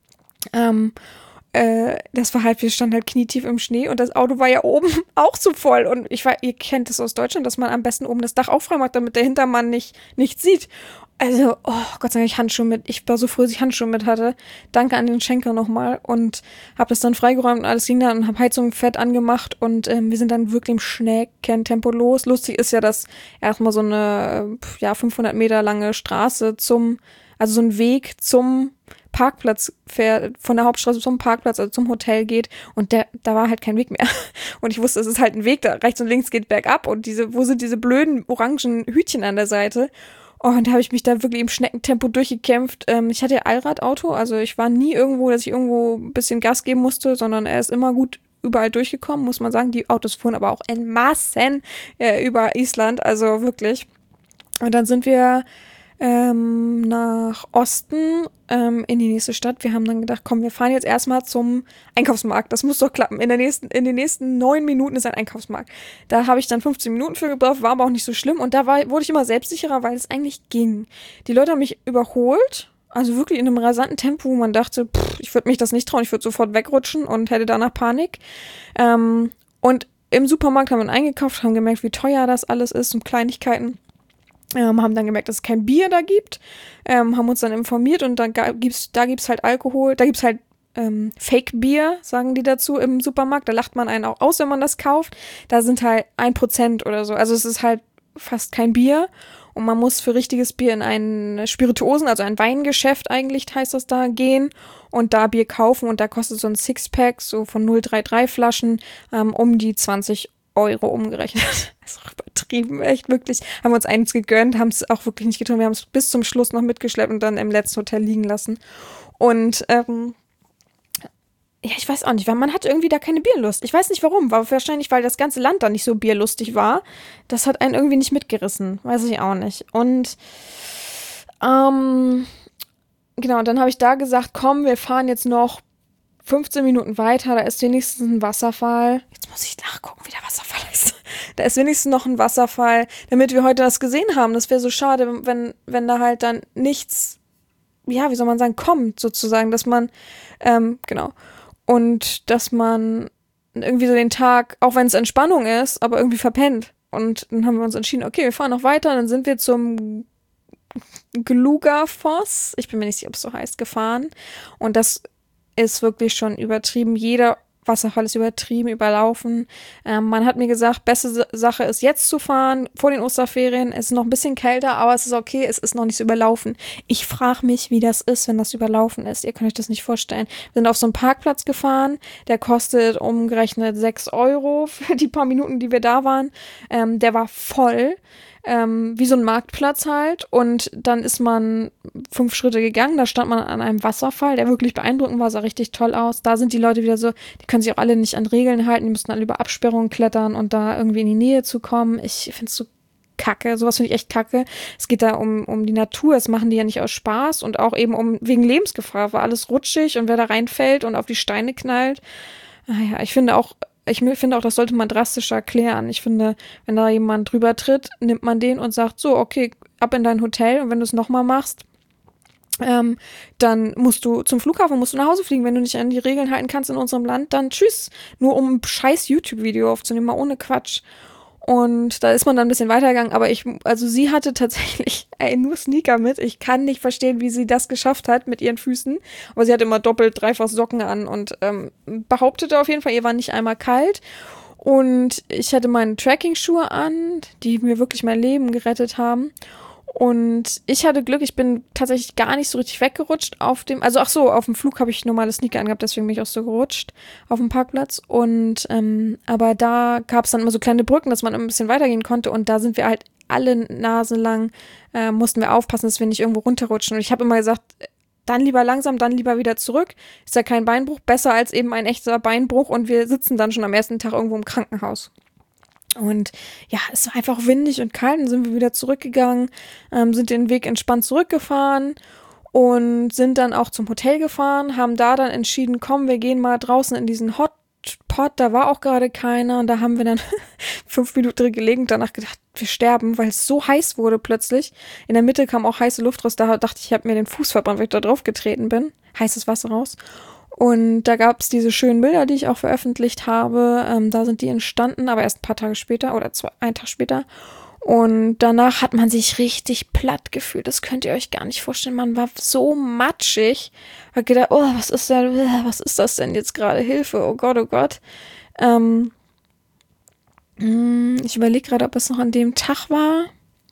Ähm, äh, das war halt, wir standen halt knietief im Schnee und das Auto war ja oben auch zu voll. Und ich war, ihr kennt das aus Deutschland, dass man am besten oben das Dach auch frei macht, damit der Hintermann nicht nichts sieht. Also, oh Gott sei Dank, ich Handschuhe mit. Ich war so froh, dass ich Handschuhe mit hatte. Danke an den Schenker nochmal und habe das dann freigeräumt und alles ging dann und habe Heizung fett angemacht und ähm, wir sind dann wirklich im Schneckentempo los. Lustig ist ja, dass erstmal so eine ja fünfhundert Meter lange Straße zum, also so ein Weg zum Parkplatz fährt, von der Hauptstraße zum Parkplatz, also zum Hotel geht und der, da war halt kein Weg mehr. Und ich wusste, es ist halt ein Weg, da rechts und links geht bergab und diese, wo sind diese blöden orangen Hütchen an der Seite? Oh, und da habe ich mich da wirklich im Schneckentempo durchgekämpft. Ähm, ich hatte ja Allradauto, also ich war nie irgendwo, dass ich irgendwo ein bisschen Gas geben musste, sondern er ist immer gut überall durchgekommen, muss man sagen. Die Autos fuhren aber auch en Massen äh, über Island, also wirklich. Und dann sind wir ähm, nach Osten ähm, in die nächste Stadt. Wir haben dann gedacht, komm, wir fahren jetzt erstmal zum Einkaufsmarkt. Das muss doch klappen. In der nächsten, in den nächsten neun Minuten ist ein Einkaufsmarkt. Da habe ich dann fünfzehn Minuten für gebraucht, war aber auch nicht so schlimm. Und da war, wurde ich immer selbstsicherer, weil es eigentlich ging. Die Leute haben mich überholt. Also wirklich in einem rasanten Tempo, wo man dachte, pff, ich würde mich das nicht trauen, ich würde sofort wegrutschen und hätte danach Panik. Ähm, und im Supermarkt haben wir eingekauft, haben gemerkt, wie teuer das alles ist und Kleinigkeiten. Ähm, haben dann gemerkt, dass es kein Bier da gibt, ähm, haben uns dann informiert und dann ga- gibt's, da gibt's halt Alkohol, da gibt's halt ähm, Fake-Bier, sagen die dazu im Supermarkt, da lacht man einen auch aus, wenn man das kauft, da sind halt ein Prozent oder so, also es ist halt fast kein Bier. Und man muss für richtiges Bier in ein Spirituosen, also ein Weingeschäft eigentlich heißt das da, gehen und da Bier kaufen. Und da kostet so ein Sixpack, so von null Komma dreiunddreißig Flaschen, ähm, um die zwanzig Euro umgerechnet. Das ist auch übertrieben, echt wirklich. Haben wir uns eins gegönnt, haben es auch wirklich nicht getrunken. Wir haben es bis zum Schluss noch mitgeschleppt und dann im letzten Hotel liegen lassen. Und ähm, ja, ich weiß auch nicht, weil man hat irgendwie da keine Bierlust. Ich weiß nicht warum, war wahrscheinlich, weil das ganze Land da nicht so bierlustig war. Das hat einen irgendwie nicht mitgerissen, weiß ich auch nicht. Und ähm, genau, dann habe ich da gesagt, komm, wir fahren jetzt noch fünfzehn Minuten weiter, da ist wenigstens ein Wasserfall. Jetzt muss ich nachgucken, wie der Wasserfall ist. Da ist wenigstens noch ein Wasserfall, damit wir heute das gesehen haben. Das wäre so schade, wenn, wenn da halt dann nichts, ja, wie soll man sagen, kommt sozusagen, dass man, ähm, genau. Und dass man irgendwie so den Tag, auch wenn es Entspannung ist, aber irgendwie verpennt. Und dann haben wir uns entschieden, okay, wir fahren noch weiter. Dann sind wir zum Glugafoss, ich bin mir nicht sicher, ob es so heißt, gefahren. Und das ist wirklich schon übertrieben. Jeder Wasserfall ist übertrieben, überlaufen. Ähm, man hat mir gesagt, beste Sache ist jetzt zu fahren, vor den Osterferien. Es ist noch ein bisschen kälter, aber es ist okay, es ist noch nicht so überlaufen. Ich frage mich, wie das ist, wenn das überlaufen ist. Ihr könnt euch das nicht vorstellen. Wir sind auf so einen Parkplatz gefahren, der kostet umgerechnet sechs Euro für die paar Minuten, die wir da waren. Ähm, der war voll. Ähm, wie so ein Marktplatz halt, und dann ist man fünf Schritte gegangen, da stand man an einem Wasserfall, der wirklich beeindruckend war, sah richtig toll aus. Da sind die Leute wieder so, die können sich auch alle nicht an Regeln halten, die müssen alle über Absperrungen klettern und da irgendwie in die Nähe zu kommen. Ich finde es so kacke, sowas finde ich echt kacke. Es geht da um, um die Natur, das machen die ja nicht aus Spaß und auch eben um wegen Lebensgefahr, weil alles rutschig und wer da reinfällt und auf die Steine knallt. Naja, ich finde auch, Ich finde auch, das sollte man drastischer klären. Ich finde, wenn da jemand drüber tritt, nimmt man den und sagt, so, okay, ab in dein Hotel, und wenn du es nochmal machst, ähm, dann musst du zum Flughafen, musst du nach Hause fliegen. Wenn du nicht an die Regeln halten kannst in unserem Land, dann tschüss. Nur um ein scheiß YouTube-Video aufzunehmen, mal ohne Quatsch. Und da ist man dann ein bisschen weitergegangen, aber ich, also sie hatte tatsächlich, ey, nur Sneaker mit. Ich kann nicht verstehen, wie sie das geschafft hat mit ihren Füßen. Aber sie hat immer doppelt, dreifach Socken an und ähm, behauptete auf jeden Fall, ihr war nicht einmal kalt. Und ich hatte meine Trekking-Schuhe an, die mir wirklich mein Leben gerettet haben. Und ich hatte Glück, ich bin tatsächlich gar nicht so richtig weggerutscht auf dem, also ach so, auf dem Flug habe ich normale Sneaker angehabt, deswegen bin ich auch so gerutscht auf dem Parkplatz. Und ähm, aber da gab es dann immer so kleine Brücken, dass man ein bisschen weitergehen konnte, und da sind wir halt alle naselang, äh, mussten wir aufpassen, dass wir nicht irgendwo runterrutschen. Und ich habe immer gesagt, dann lieber langsam, dann lieber wieder zurück. Ist ja kein Beinbruch, besser als eben ein echter Beinbruch, und wir sitzen dann schon am ersten Tag irgendwo im Krankenhaus. Und ja, es war einfach windig und kalt, dann sind wir wieder zurückgegangen, ähm, sind den Weg entspannt zurückgefahren und sind dann auch zum Hotel gefahren, haben da dann entschieden, komm, wir gehen mal draußen in diesen Hotpot, da war auch gerade keiner, und da haben wir dann fünf Minuten drin gelegen und danach gedacht, wir sterben, weil es so heiß wurde plötzlich. In der Mitte kam auch heiße Luft raus, da dachte ich, ich habe mir den Fuß verbrannt, weil ich da drauf getreten bin, heißes Wasser raus. Und da gab es diese schönen Bilder, die ich auch veröffentlicht habe. Ähm, da sind die entstanden, aber erst ein paar Tage später oder zwei, einen Tag später. Und danach hat man sich richtig platt gefühlt. Das könnt ihr euch gar nicht vorstellen. Man war so matschig. Hat gedacht, oh, was ist denn, was ist das denn jetzt gerade? Hilfe, oh Gott, oh Gott. Ähm, ich überlege gerade, ob es noch an dem Tag war.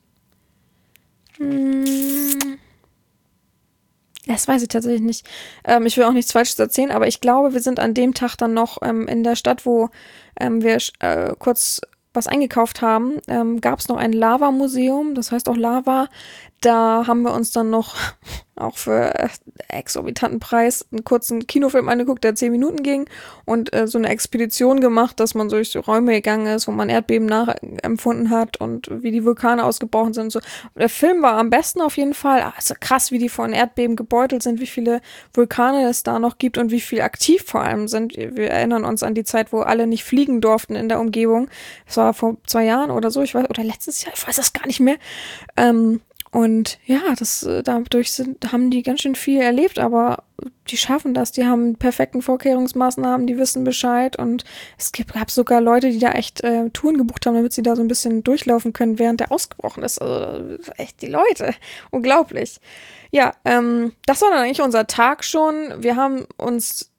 Hm. Das weiß ich tatsächlich nicht. Ähm, ich will auch nichts Falsches erzählen, aber ich glaube, wir sind an dem Tag dann noch ähm, in der Stadt, wo ähm, wir äh, kurz was eingekauft haben, ähm, gab es noch ein Lava-Museum, das heißt auch Lava. Da haben wir uns dann noch auch für äh, exorbitanten Preis einen kurzen Kinofilm angeguckt, der zehn Minuten ging, und äh, so eine Expedition gemacht, dass man durch so Räume gegangen ist, wo man Erdbeben nachempfunden hat und wie die Vulkane ausgebrochen sind und so. Der Film war am besten auf jeden Fall. Also krass, wie die von Erdbeben gebeutelt sind, wie viele Vulkane es da noch gibt und wie viel aktiv vor allem sind. Wir erinnern uns an die Zeit, wo alle nicht fliegen durften in der Umgebung. Das war vor zwei Jahren oder so, ich weiß, oder letztes Jahr, ich weiß das gar nicht mehr. Ähm, Und ja, das dadurch sind, haben die ganz schön viel erlebt, aber die schaffen das, die haben perfekten Vorkehrungsmaßnahmen, die wissen Bescheid, und es gibt, gab sogar Leute, die da echt äh, Touren gebucht haben, damit sie da so ein bisschen durchlaufen können, während der ausgebrochen ist. Also echt die Leute, unglaublich. Ja, ähm, das war dann eigentlich unser Tag schon. Wir haben uns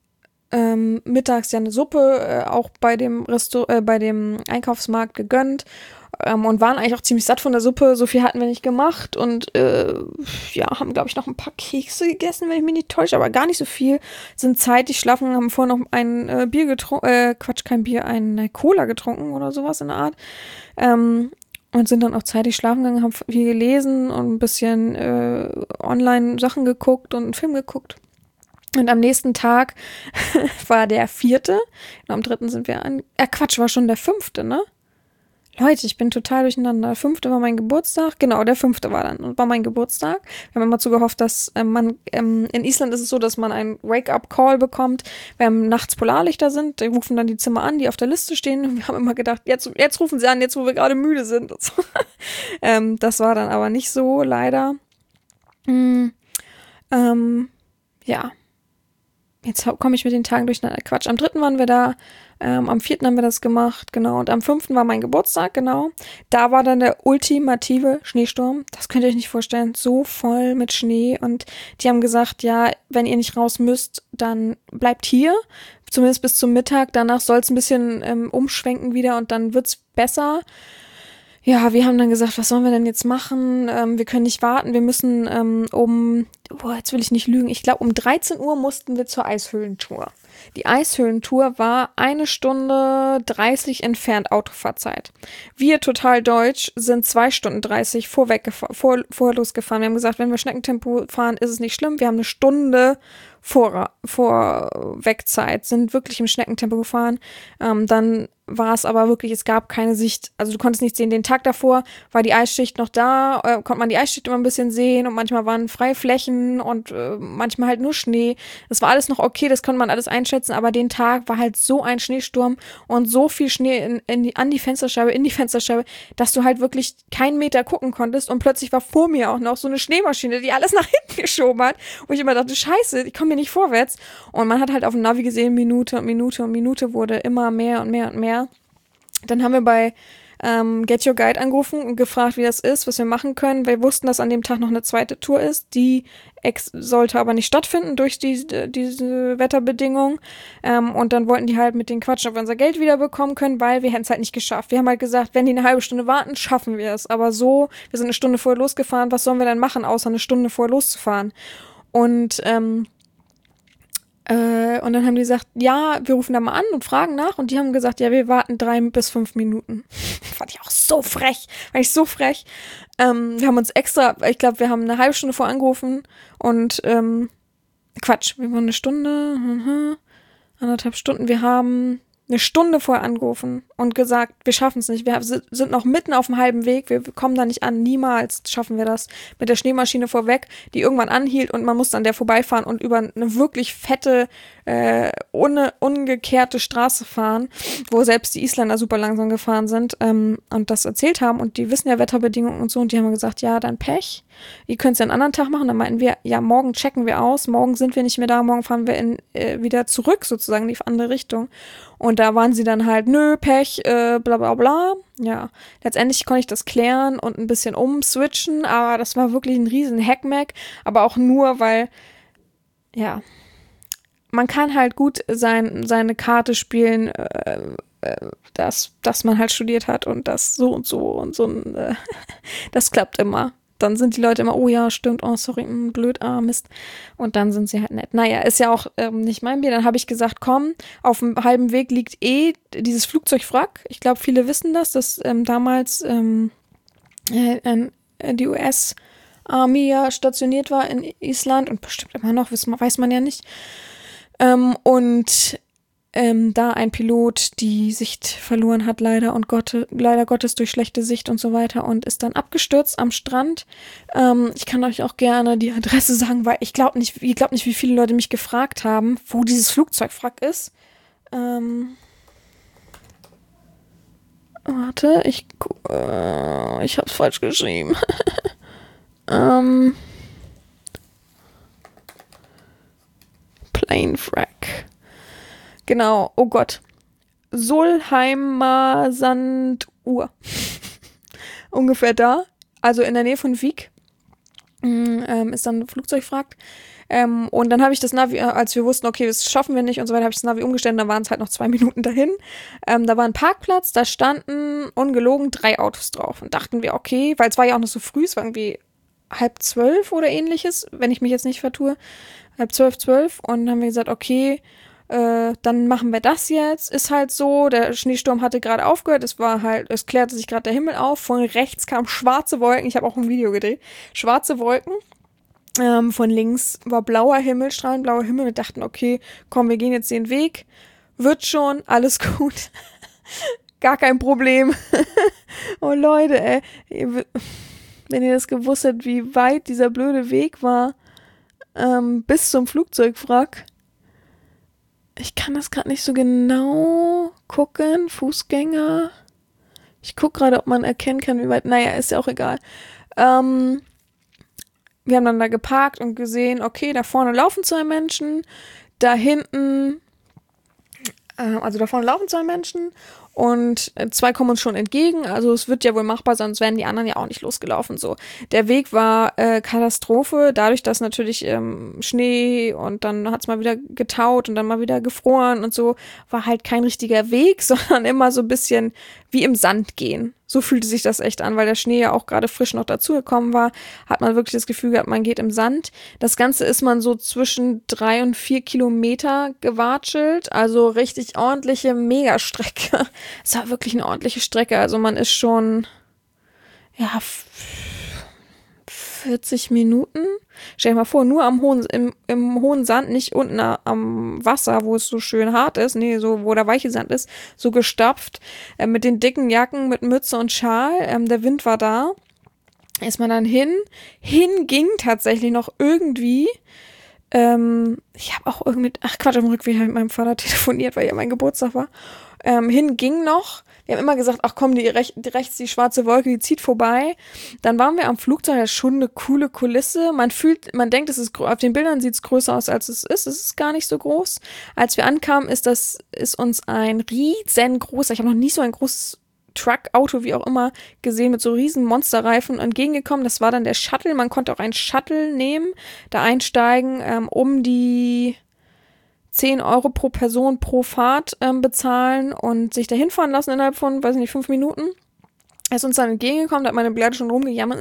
ähm, mittags ja eine Suppe äh, auch bei dem Resto äh, bei dem Einkaufsmarkt gegönnt ähm, und waren eigentlich auch ziemlich satt von der Suppe. So viel hatten wir nicht gemacht und äh, ja, haben, glaube ich, noch ein paar Kekse gegessen, wenn ich mich nicht täusche, aber gar nicht so viel. Sind zeitig schlafen, haben vorher noch ein äh, Bier getrunken, äh, Quatsch, kein Bier, eine Cola getrunken oder sowas in der Art. Ähm, und sind dann auch zeitig schlafen gegangen, haben viel gelesen und ein bisschen äh, online Sachen geguckt und einen Film geguckt. Und am nächsten Tag war der vierte. Und am dritten sind wir an. Äh, Quatsch, war schon der fünfte, ne? Leute, ich bin total durcheinander. Der fünfte war mein Geburtstag. Genau, der fünfte war dann. War mein Geburtstag. Wir haben immer zu gehofft, dass ähm, man. Ähm, in Island ist es so, dass man einen Wake-up-Call bekommt, wenn nachts Polarlichter sind. Die rufen dann die Zimmer an, die auf der Liste stehen. Und wir haben immer gedacht, jetzt, jetzt rufen sie an, jetzt wo wir gerade müde sind. Und so. ähm, das war dann aber nicht so, leider. Hm, ähm, ja. Jetzt komme ich mit den Tagen durcheinander. Quatsch, am dritten waren wir da, ähm, am vierten haben wir das gemacht, genau. Und am fünften war mein Geburtstag, genau. Da war dann der ultimative Schneesturm. Das könnt ihr euch nicht vorstellen. So voll mit Schnee. Und die haben gesagt, ja, wenn ihr nicht raus müsst, dann bleibt hier. Zumindest bis zum Mittag. Danach soll es ein bisschen ähm, umschwenken wieder und dann wird's besser. Ja, wir haben dann gesagt, was sollen wir denn jetzt machen? Ähm, wir können nicht warten, wir müssen ähm, um, boah, jetzt will ich nicht lügen, ich glaube um dreizehn Uhr mussten wir zur Eishöhlentour. Die Eishöhlentour war eine Stunde dreißig entfernt Autofahrzeit. Wir, total deutsch, sind zwei Stunden dreißig vorweg gefa- vor, vorher losgefahren. Wir haben gesagt, wenn wir Schneckentempo fahren, ist es nicht schlimm. Wir haben eine Stunde vor, vor Wegzeit, sind wirklich im Schneckentempo gefahren. Ähm, dann war es aber wirklich, es gab keine Sicht, also du konntest nicht sehen. Den Tag davor war die Eisschicht noch da, äh, konnte man die Eisschicht immer ein bisschen sehen und manchmal waren freie Flächen und äh, manchmal halt nur Schnee. Das war alles noch okay, das konnte man alles einschätzen, aber den Tag war halt so ein Schneesturm und so viel Schnee in, in die, an die Fensterscheibe, in die Fensterscheibe, dass du halt wirklich keinen Meter gucken konntest und plötzlich war vor mir auch noch so eine Schneemaschine, die alles nach hinten geschoben hat, wo ich immer dachte, scheiße, ich komme hier nicht vorwärts. Und man hat halt auf dem Navi gesehen, Minute und Minute und Minute wurde immer mehr und mehr und mehr. Dann haben wir bei ähm, Get Your Guide angerufen und gefragt, wie das ist, was wir machen können. Wir wussten, dass an dem Tag noch eine zweite Tour ist. Die ex- sollte aber nicht stattfinden durch die, diese Wetterbedingungen. Ähm, und dann wollten die halt mit den Quatschen, ob wir unser Geld wiederbekommen können, weil wir hätten es halt nicht geschafft. Wir haben halt gesagt, wenn die eine halbe Stunde warten, schaffen wir es. Aber so, wir sind eine Stunde vorher losgefahren, was sollen wir denn machen, außer eine Stunde vorher loszufahren? Und ähm, Äh, und dann haben die gesagt, ja, wir rufen da mal an und fragen nach. Und die haben gesagt, ja, wir warten drei bis fünf Minuten. Fand ich auch so frech. Fand ich so frech. Ähm, wir haben uns extra, ich glaube, wir haben eine halbe Stunde vor angerufen. Und, ähm, Quatsch, wir waren eine Stunde, mhm, anderthalb Stunden. Wir haben eine Stunde vorher angerufen und gesagt, wir schaffen es nicht. Wir sind noch mitten auf dem halben Weg. Wir kommen da nicht an. Niemals schaffen wir das. Mit der Schneemaschine vorweg, die irgendwann anhielt und man musste an der vorbeifahren und über eine wirklich fette, äh, ohne ungekehrte Straße fahren, wo selbst die Isländer super langsam gefahren sind ähm, und das erzählt haben. Und die wissen ja Wetterbedingungen und so. Und die haben gesagt, ja, dann Pech. Ihr könnt es ja einen anderen Tag machen. Dann meinten wir, ja, morgen checken wir aus. Morgen sind wir nicht mehr da. Morgen fahren wir in, äh, wieder zurück sozusagen in die andere Richtung. Und da waren sie dann halt, nö, Pech, äh, bla bla bla. Ja, letztendlich konnte ich das klären und ein bisschen umswitchen, aber das war wirklich ein riesen Hackmack. Aber auch nur, weil, ja, man kann halt gut sein, seine Karte spielen, äh, äh, dass, dass man halt studiert hat und das so und so und so. Äh, das klappt immer. Dann sind die Leute immer, oh ja, stimmt, oh sorry, mh, blöd, ah, Mist. Und dann sind sie halt nett. Naja, ist ja auch ähm, nicht mein Bier. Dann habe ich gesagt, komm, auf dem halben Weg liegt eh dieses Flugzeugwrack. Ich glaube, viele wissen das, dass ähm, damals ähm, äh, äh, die U S-Army ja stationiert war in Island und bestimmt immer noch, weiß man, weiß man ja nicht. Ähm, und Ähm, da ein Pilot die Sicht verloren hat, leider und Gott, leider Gottes durch schlechte Sicht und so weiter und ist dann abgestürzt am Strand. Ähm, ich kann euch auch gerne die Adresse sagen, weil ich glaube nicht, ich glaube nicht, wie viele Leute mich gefragt haben, wo dieses Flugzeugwrack ist. Ähm, warte, ich äh, ich hab's falsch geschrieben. ähm, Plane Wreck. Genau, oh Gott. Solheimer Sanduhr. Ungefähr da. Also in der Nähe von Wiek ähm, ist dann ein Flugzeugwrack. Ähm, und dann habe ich das Navi, äh, als wir wussten, okay, das schaffen wir nicht und so weiter, habe ich das Navi umgestellt, da waren es halt noch zwei Minuten dahin. Ähm, da war ein Parkplatz, da standen ungelogen drei Autos drauf und dachten wir, okay, weil es war ja auch noch so früh, es war irgendwie halb zwölf oder ähnliches, wenn ich mich jetzt nicht vertue, halb zwölf, zwölf und dann haben wir gesagt, okay, äh, dann machen wir das jetzt, ist halt so, der Schneesturm hatte gerade aufgehört, es war halt, es klärte sich gerade der Himmel auf, von rechts kamen schwarze Wolken, ich habe auch ein Video gedreht, schwarze Wolken, ähm, von links war blauer Himmel, strahlend blauer Himmel, wir dachten, okay, komm, wir gehen jetzt den Weg, wird schon, alles gut, gar kein Problem, oh Leute, ey, wenn ihr das gewusst hättet, wie weit dieser blöde Weg war, ähm, bis zum Flugzeugwrack. Ich kann das gerade nicht so genau gucken. Fußgänger. Ich gucke gerade, ob man erkennen kann, wie weit. Naja, ist ja auch egal. Ähm, wir haben dann da geparkt und gesehen, okay, da vorne laufen zwei Menschen. Da hinten, äh, also da vorne laufen zwei Menschen. Und zwei kommen uns schon entgegen, also es wird ja wohl machbar, sonst wären die anderen ja auch nicht losgelaufen. So, der Weg war äh, Katastrophe, dadurch, dass natürlich ähm, Schnee und dann hat es mal wieder getaut und dann mal wieder gefroren und so, war halt kein richtiger Weg, sondern immer so ein bisschen wie im Sand gehen. So fühlte sich das echt an, weil der Schnee ja auch gerade frisch noch dazugekommen war, hat man wirklich das Gefühl gehabt, man geht im Sand. Das Ganze ist man so zwischen drei und vier Kilometer gewatschelt, also richtig ordentliche Megastrecke. Es war wirklich eine ordentliche Strecke, also man ist schon, ja, vierzig Minuten. Stell dir mal vor, nur am hohen, im, im hohen Sand, nicht unten am Wasser, wo es so schön hart ist, nee, so, wo der weiche Sand ist, so gestapft, äh, mit den dicken Jacken, mit Mütze und Schal, ähm, der Wind war da. Ist man dann hin, hinging tatsächlich noch irgendwie, ähm, ich habe auch irgendwie, ach Quatsch, am Rückweg habe ich mit meinem Vater telefoniert, weil ja mein Geburtstag war, ähm, hinging noch. Wir haben immer gesagt, ach komm, die, rech- die rechts die schwarze Wolke, die zieht vorbei. Dann waren wir am Flugzeug, das ist schon eine coole Kulisse. Man fühlt, man denkt, es ist gro- auf den Bildern sieht es größer aus, als es ist. Es ist gar nicht so groß. Als wir ankamen, ist das, ist uns ein riesengroßer, ich habe noch nie so ein großes Truck, Auto, wie auch immer, gesehen mit so riesen Monsterreifen entgegengekommen. Das war dann der Shuttle. Man konnte auch einen Shuttle nehmen, da einsteigen, ähm, um die zehn Euro pro Person pro Fahrt ähm, bezahlen und sich da hinfahren lassen innerhalb von, weiß nicht, fünf Minuten. Er ist uns dann entgegengekommen, da hat meine Begleiter schon rumgejammert,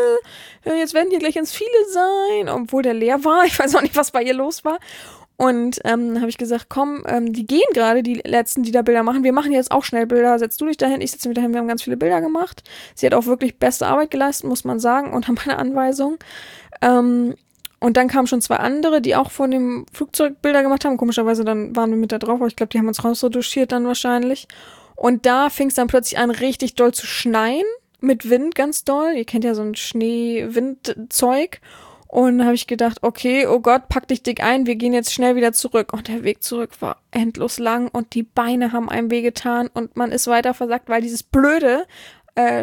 äh, jetzt werden hier gleich ganz viele sein, obwohl der leer war. Ich weiß auch nicht, was bei ihr los war. Und ähm, habe ich gesagt, komm, ähm, die gehen gerade, die Letzten, die da Bilder machen. Wir machen jetzt auch schnell Bilder. Setz du dich dahin, ich sitze mit dahin. Wir haben ganz viele Bilder gemacht. Sie hat auch wirklich beste Arbeit geleistet, muss man sagen, unter meiner Anweisung. Ähm, Und dann kamen schon zwei andere, die auch von dem Flugzeug Bilder gemacht haben. Komischerweise dann waren wir mit da drauf, aber ich glaube, die haben uns rausretuschiert dann wahrscheinlich. Und da fing es dann plötzlich an, richtig doll zu schneien. Mit Wind ganz doll. Ihr kennt ja so ein Schnee-Wind-Zeug. Und da habe ich gedacht, okay, oh Gott, pack dich dick ein, wir gehen jetzt schnell wieder zurück. Und der Weg zurück war endlos lang und die Beine haben einem wehgetan und man ist weiter versackt, weil dieses blöde Äh,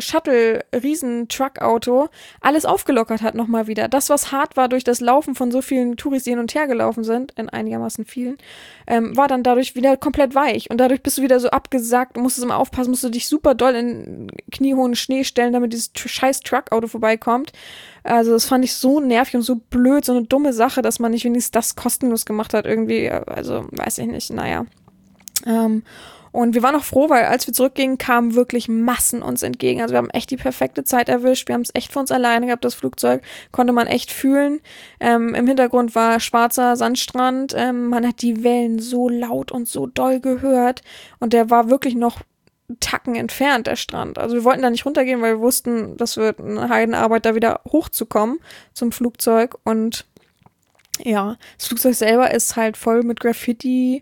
Shuttle-Riesen-Truck-Auto alles aufgelockert hat nochmal wieder. Das, was hart war durch das Laufen von so vielen Touris, die hin und her gelaufen sind, in einigermaßen vielen, ähm, war dann dadurch wieder komplett weich. Und dadurch bist du wieder so abgesackt, musstest immer aufpassen, musst du dich super doll in kniehohen Schnee stellen, damit dieses t- scheiß Truck-Auto vorbeikommt. Also das fand ich so nervig und so blöd, so eine dumme Sache, dass man nicht wenigstens das kostenlos gemacht hat irgendwie. Also weiß ich nicht, naja. Ähm, Und wir waren auch froh, weil als wir zurückgingen, kamen wirklich Massen uns entgegen. Also wir haben echt die perfekte Zeit erwischt. Wir haben es echt für uns alleine gehabt, das Flugzeug. Konnte man echt fühlen. Ähm, im Hintergrund war schwarzer Sandstrand. Ähm, man hat die Wellen so laut und so doll gehört. Und der war wirklich noch Tacken entfernt, der Strand. Also wir wollten da nicht runtergehen, weil wir wussten, das wird eine Heidenarbeit, da wieder hochzukommen zum Flugzeug. Und ja, das Flugzeug selber ist halt voll mit Graffiti.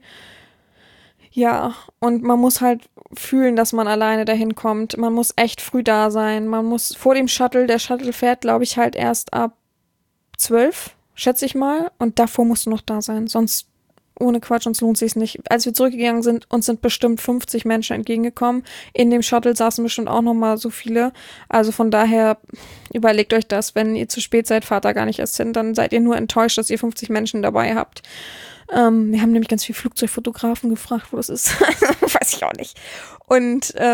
Ja, und man muss halt fühlen, dass man alleine dahin kommt. Man muss echt früh da sein. Man muss vor dem Shuttle, der Shuttle fährt, glaube ich, halt erst ab zwölf, schätze ich mal. Und davor musst du noch da sein. Sonst, ohne Quatsch, uns lohnt sich's nicht. Als wir zurückgegangen sind, uns sind bestimmt fünfzig Menschen entgegengekommen. In dem Shuttle saßen bestimmt auch noch mal so viele. Also von daher, überlegt euch das. Wenn ihr zu spät seid, fahrt da gar nicht erst hin. Dann seid ihr nur enttäuscht, dass ihr fünfzig Menschen dabei habt. Ähm, wir haben nämlich ganz viele Flugzeugfotografen gefragt, wo das ist. Weiß ich auch nicht. Und ähm,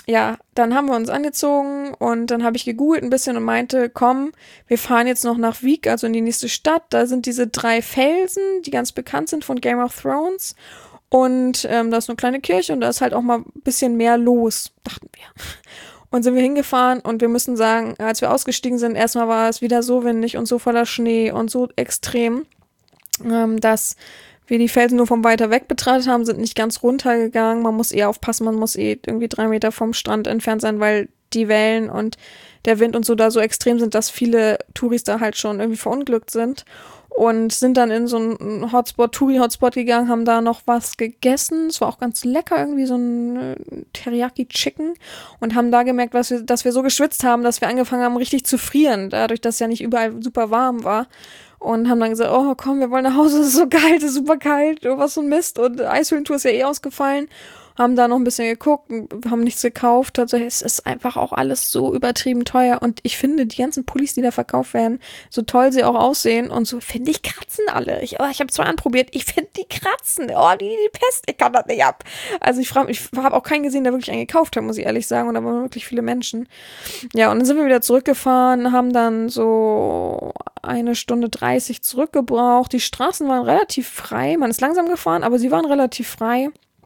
ja, dann haben wir uns angezogen und dann habe ich gegoogelt ein bisschen und meinte, komm, wir fahren jetzt noch nach Wiek, also in die nächste Stadt. Da sind diese drei Felsen, die ganz bekannt sind von Game of Thrones. Und ähm, da ist eine kleine Kirche und da ist halt auch mal ein bisschen mehr los, dachten wir. Und sind wir hingefahren und wir müssen sagen, als wir ausgestiegen sind, erstmal war es wieder so windig und so voller Schnee und so extrem, ähm, dass wir die Felsen nur von weiter weg betrachtet haben, sind nicht ganz runtergegangen. Man muss eher aufpassen, man muss eh irgendwie drei Meter vom Strand entfernt sein, weil die Wellen und der Wind und so da so extrem sind, dass viele Touris da halt schon irgendwie verunglückt sind. Und sind dann in so einen Hotspot, Touri-Hotspot gegangen, haben da noch was gegessen. Es war auch ganz lecker, irgendwie so ein äh, Teriyaki-Chicken. Und haben da gemerkt, was wir, dass wir so geschwitzt haben, dass wir angefangen haben, richtig zu frieren. Dadurch, dass es ja nicht überall super warm war. Und haben dann gesagt, oh komm, wir wollen nach Hause, es ist so kalt, es ist super kalt, oh, was für ein Mist. Und Eishöhlentour ist ja eh ausgefallen. Haben da noch ein bisschen geguckt, haben nichts gekauft. Also es ist einfach auch alles so übertrieben teuer. Und ich finde, die ganzen Pullis, die da verkauft werden, so toll sie auch aussehen und so, finde ich, kratzen alle. Ich, oh, ich habe zwei anprobiert, ich finde, die kratzen. Oh, die, die Pest, ich kann das nicht ab. Also ich frage, ich habe auch keinen gesehen, der wirklich einen gekauft hat, muss ich ehrlich sagen. Und da waren wirklich viele Menschen. Ja, und dann sind wir wieder zurückgefahren, haben dann so eine Stunde dreißig zurückgebraucht. Die Straßen waren relativ frei. Man ist langsam gefahren, aber sie waren relativ frei.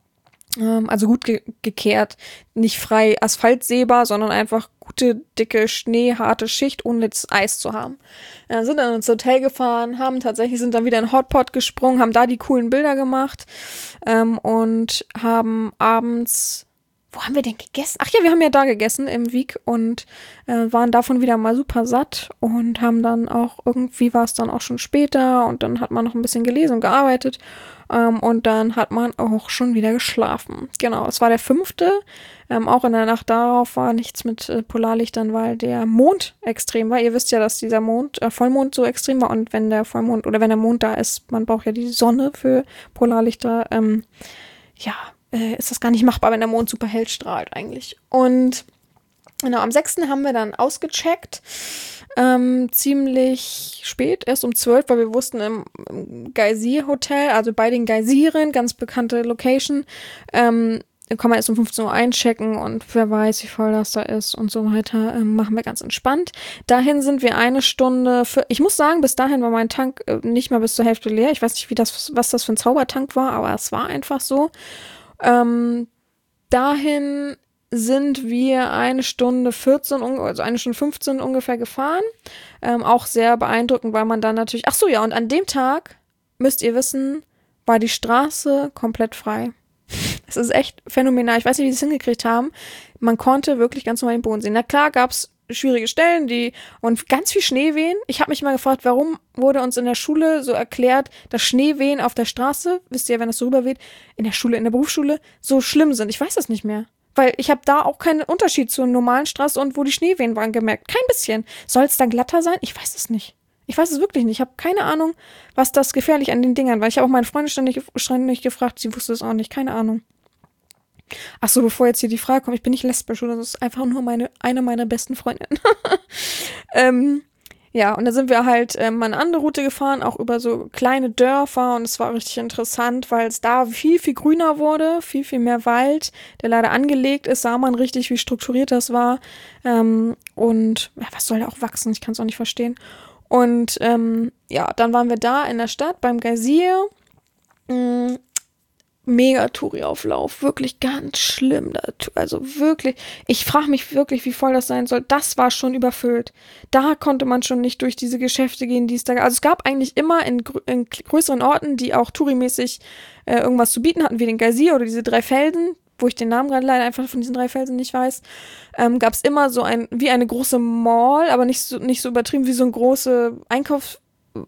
Also gut ge- gekehrt, nicht frei asphaltsehbar, sondern einfach gute, dicke, schneeharte Schicht, ohne das Eis zu haben. Äh, sind dann ins Hotel gefahren, haben tatsächlich, sind dann wieder in Hotpot gesprungen, haben da die coolen Bilder gemacht ähm, und haben abends, wo haben wir denn gegessen? Ach ja, wir haben ja da gegessen im Wiek und äh, waren davon wieder mal super satt und haben dann auch, irgendwie war es dann auch schon später und dann hat man noch ein bisschen gelesen und gearbeitet. Um, und dann hat man auch schon wieder geschlafen. Genau, es war der fünfte. Ähm, auch in der Nacht darauf war nichts mit äh, Polarlichtern, weil der Mond extrem war. Ihr wisst ja, dass dieser Mond, äh, Vollmond so extrem war. Und wenn der Vollmond oder wenn der Mond da ist, man braucht ja die Sonne für Polarlichter. Ähm, ja, äh, ist das gar nicht machbar, wenn der Mond super hell strahlt eigentlich. Und genau, am sechsten haben wir dann ausgecheckt. Ähm, ziemlich spät, erst um zwölf, weil wir wussten, im, im Geysir-Hotel, also bei den Geysiren, ganz bekannte Location, ähm, da kann man erst um fünfzehn Uhr einchecken und wer weiß, wie voll das da ist und so weiter, ähm, machen wir ganz entspannt. Dahin sind wir eine Stunde, für, ich muss sagen, bis dahin war mein Tank äh, nicht mal bis zur Hälfte leer. Ich weiß nicht, wie das, was das für ein Zaubertank war, aber es war einfach so. Ähm, dahin sind wir eine Stunde vierzehn, also eine Stunde fünfzehn ungefähr gefahren. Ähm, auch sehr beeindruckend, weil man dann natürlich, ach so, ja, und an dem Tag, müsst ihr wissen, war die Straße komplett frei. Es ist echt phänomenal. Ich weiß nicht, wie sie es hingekriegt haben. Man konnte wirklich ganz normal den Boden sehen. Na klar, gab's schwierige Stellen, die und ganz viel Schneewehen. Ich habe mich mal gefragt, warum wurde uns in der Schule so erklärt, dass Schneewehen auf der Straße, wisst ihr, wenn das so rüberweht, in der Schule, in der Berufsschule, so schlimm sind. Ich weiß das nicht mehr. Weil ich habe da auch keinen Unterschied zur normalen Straße und wo die Schneewehen waren gemerkt. Kein bisschen. Soll es dann glatter sein? Ich weiß es nicht. Ich weiß es wirklich nicht. Ich habe keine Ahnung, was das gefährlich an den Dingern war. Ich habe auch meine Freundin ständig, ständig gefragt, sie wusste es auch nicht. Keine Ahnung. Ach so, bevor jetzt hier die Frage kommt, ich bin nicht lesbisch oder das ist einfach nur meine, eine meiner besten Freundinnen. ähm, ja, und dann sind wir halt ähm, mal eine andere Route gefahren, auch über so kleine Dörfer und es war richtig interessant, weil es da viel, viel grüner wurde, viel, viel mehr Wald, der leider angelegt ist, sah man richtig, wie strukturiert das war ähm, und ja, was soll da auch wachsen, ich kann es auch nicht verstehen. Und ähm, ja, dann waren wir da in der Stadt beim Geysir, mh, mega Touri-Auflauf, wirklich ganz schlimm. Also wirklich, ich frage mich wirklich, wie voll das sein soll. Das war schon überfüllt. Da konnte man schon nicht durch diese Geschäfte gehen, die es da gab. Also es gab eigentlich immer in, gr- in größeren Orten, die auch Touri-mäßig äh, irgendwas zu bieten hatten, wie den Geysir oder diese drei Felsen, wo ich den Namen gerade leider einfach von diesen drei Felsen nicht weiß, ähm, gab es immer so ein, wie eine große Mall, aber nicht so, nicht so übertrieben wie so ein große Einkaufs-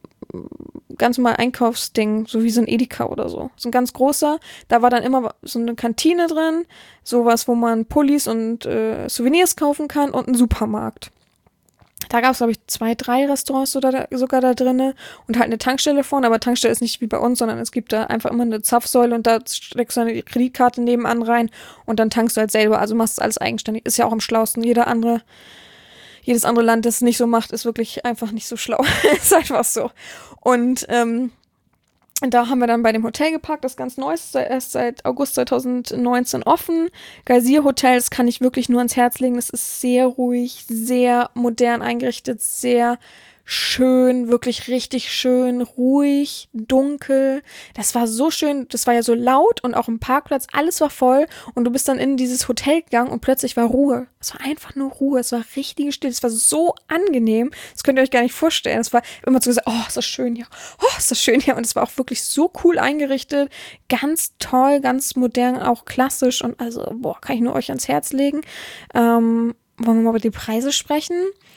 ganz normal Einkaufsding, so wie so ein Edeka oder so. So ein ganz großer. Da war dann immer so eine Kantine drin, sowas, wo man Pullis und äh, Souvenirs kaufen kann und ein Supermarkt. Da gab es, glaube ich, zwei, drei Restaurants oder da, sogar da drinne und halt eine Tankstelle vorne, aber Tankstelle ist nicht wie bei uns, sondern es gibt da einfach immer eine Zapfsäule und da steckst du eine Kreditkarte nebenan rein und dann tankst du halt selber, also machst es alles eigenständig. Ist ja auch am schlausten. Jeder andere Jedes andere Land, das es nicht so macht, ist wirklich einfach nicht so schlau. Ist einfach so. Und ähm, Da haben wir dann bei dem Hotel geparkt, das ist ganz neu, ist erst seit August zweitausendneunzehn offen. Geysir Hotel, das kann ich wirklich nur ans Herz legen. Das ist sehr ruhig, sehr modern eingerichtet, sehr schön, wirklich richtig schön, ruhig, dunkel. Das war so schön, das war ja so laut und auch im Parkplatz, alles war voll und du bist dann in dieses Hotel gegangen und plötzlich war Ruhe. Es war einfach nur Ruhe, es war richtige Stille, es war so angenehm, das könnt ihr euch gar nicht vorstellen. Es war immer so gesagt, oh, ist das schön hier, oh, ist das schön hier und es war auch wirklich so cool eingerichtet, ganz toll, ganz modern, auch klassisch und also, boah, kann ich nur euch ans Herz legen. Ähm, wollen wir mal über die Preise sprechen?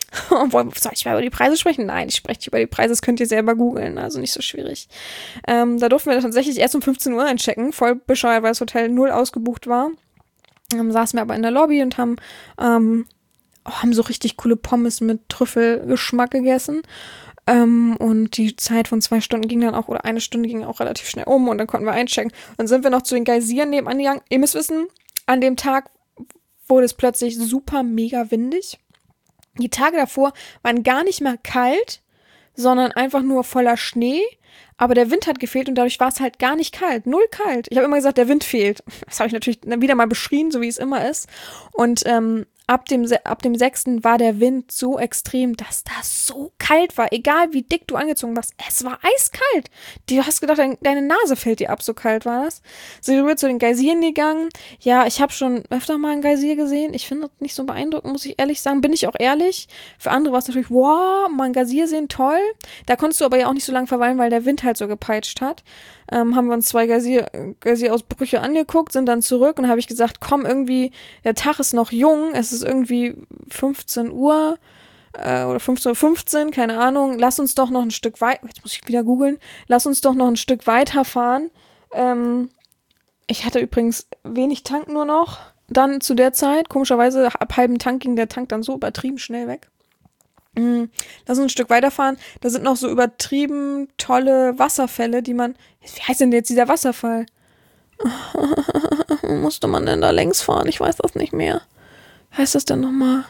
Soll ich mal über die Preise sprechen? Nein, ich spreche nicht über die Preise, das könnt ihr selber googeln, also nicht so schwierig. Ähm, da durften wir tatsächlich erst um fünfzehn Uhr einchecken, voll bescheuert, weil das Hotel null ausgebucht war. Ähm, saßen wir aber in der Lobby und haben, ähm, oh, haben so richtig coole Pommes mit Trüffelgeschmack gegessen. Ähm, und die Zeit von zwei Stunden ging dann auch, oder eine Stunde ging auch relativ schnell um und dann konnten wir einchecken. Dann sind wir noch zu den Geysiren nebenan gegangen. Ihr müsst wissen, an dem Tag wurde es plötzlich super mega windig. Die Tage davor waren gar nicht mehr kalt, sondern einfach nur voller Schnee. Aber der Wind hat gefehlt und dadurch war es halt gar nicht kalt. Null kalt. Ich habe immer gesagt, der Wind fehlt. Das habe ich natürlich wieder mal beschrien, so wie es immer ist. Und ähm, ab dem, ab dem sechsten war der Wind so extrem, dass das so kalt war. Egal wie dick du angezogen warst, es war eiskalt. Du hast gedacht, dein, deine Nase fällt dir ab, so kalt war das. Sind wir rüber zu den Geysiren gegangen. Ja, ich habe schon öfter mal einen Geysir gesehen. Ich finde das nicht so beeindruckend, muss ich ehrlich sagen. Bin ich auch ehrlich. Für andere war es natürlich, wow, mal einen Geysir sehen, toll. Da konntest du aber ja auch nicht so lange verweilen, weil der Wind halt so gepeitscht hat. Ähm, haben wir uns zwei Geysir-Ausbrüche angeguckt, sind dann zurück und habe ich gesagt, komm, irgendwie, der Tag ist noch jung, es ist irgendwie fünfzehn Uhr äh, oder fünfzehn Uhr fünfzehn, keine Ahnung, lass uns doch noch ein Stück weiter, jetzt muss ich wieder googeln, lass uns doch noch ein Stück weiter fahren. Ähm, ich hatte übrigens wenig Tank nur noch, dann zu der Zeit, komischerweise ab halbem Tank ging der Tank dann so übertrieben schnell weg. Mhm. Lass uns ein Stück weiterfahren. Da sind noch so übertrieben tolle Wasserfälle, die man. Wie heißt denn jetzt dieser Wasserfall? Musste man denn da längs fahren? Ich weiß das nicht mehr. Wie heißt das denn nochmal?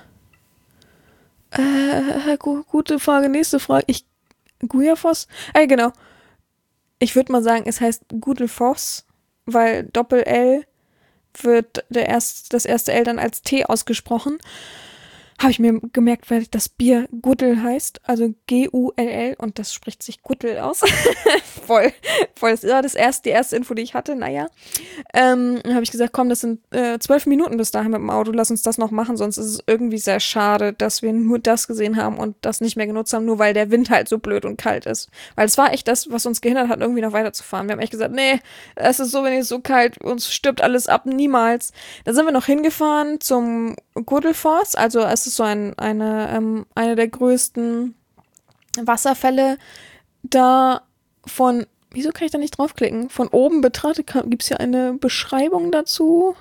Äh, gu- gute Frage. Nächste Frage. Ich. Gujafoss? Äh, genau. Ich würde mal sagen, es heißt Gudelfoss, weil Doppel-L wird der erst, das erste L dann als T ausgesprochen. Habe ich mir gemerkt, weil das Bier Guddel heißt, also G U L L und das spricht sich Guddel aus. voll, voll. Das war das erste, die erste Info, die ich hatte, naja. Ähm, dann habe ich gesagt, komm, das sind äh, zwölf Minuten bis dahin mit dem Auto, lass uns das noch machen, sonst ist es irgendwie sehr schade, dass wir nur das gesehen haben und das nicht mehr genutzt haben, nur weil der Wind halt so blöd und kalt ist. Weil es war echt das, was uns gehindert hat, irgendwie noch weiterzufahren. Wir haben echt gesagt, nee, es ist so wenig, so kalt, uns stirbt alles ab, niemals. Dann sind wir noch hingefahren zum Guddelfoss, also es ist so ein, eine, ähm, eine der größten Wasserfälle da von, wieso kann ich da nicht draufklicken? Von oben betrachtet gibt es hier eine Beschreibung dazu.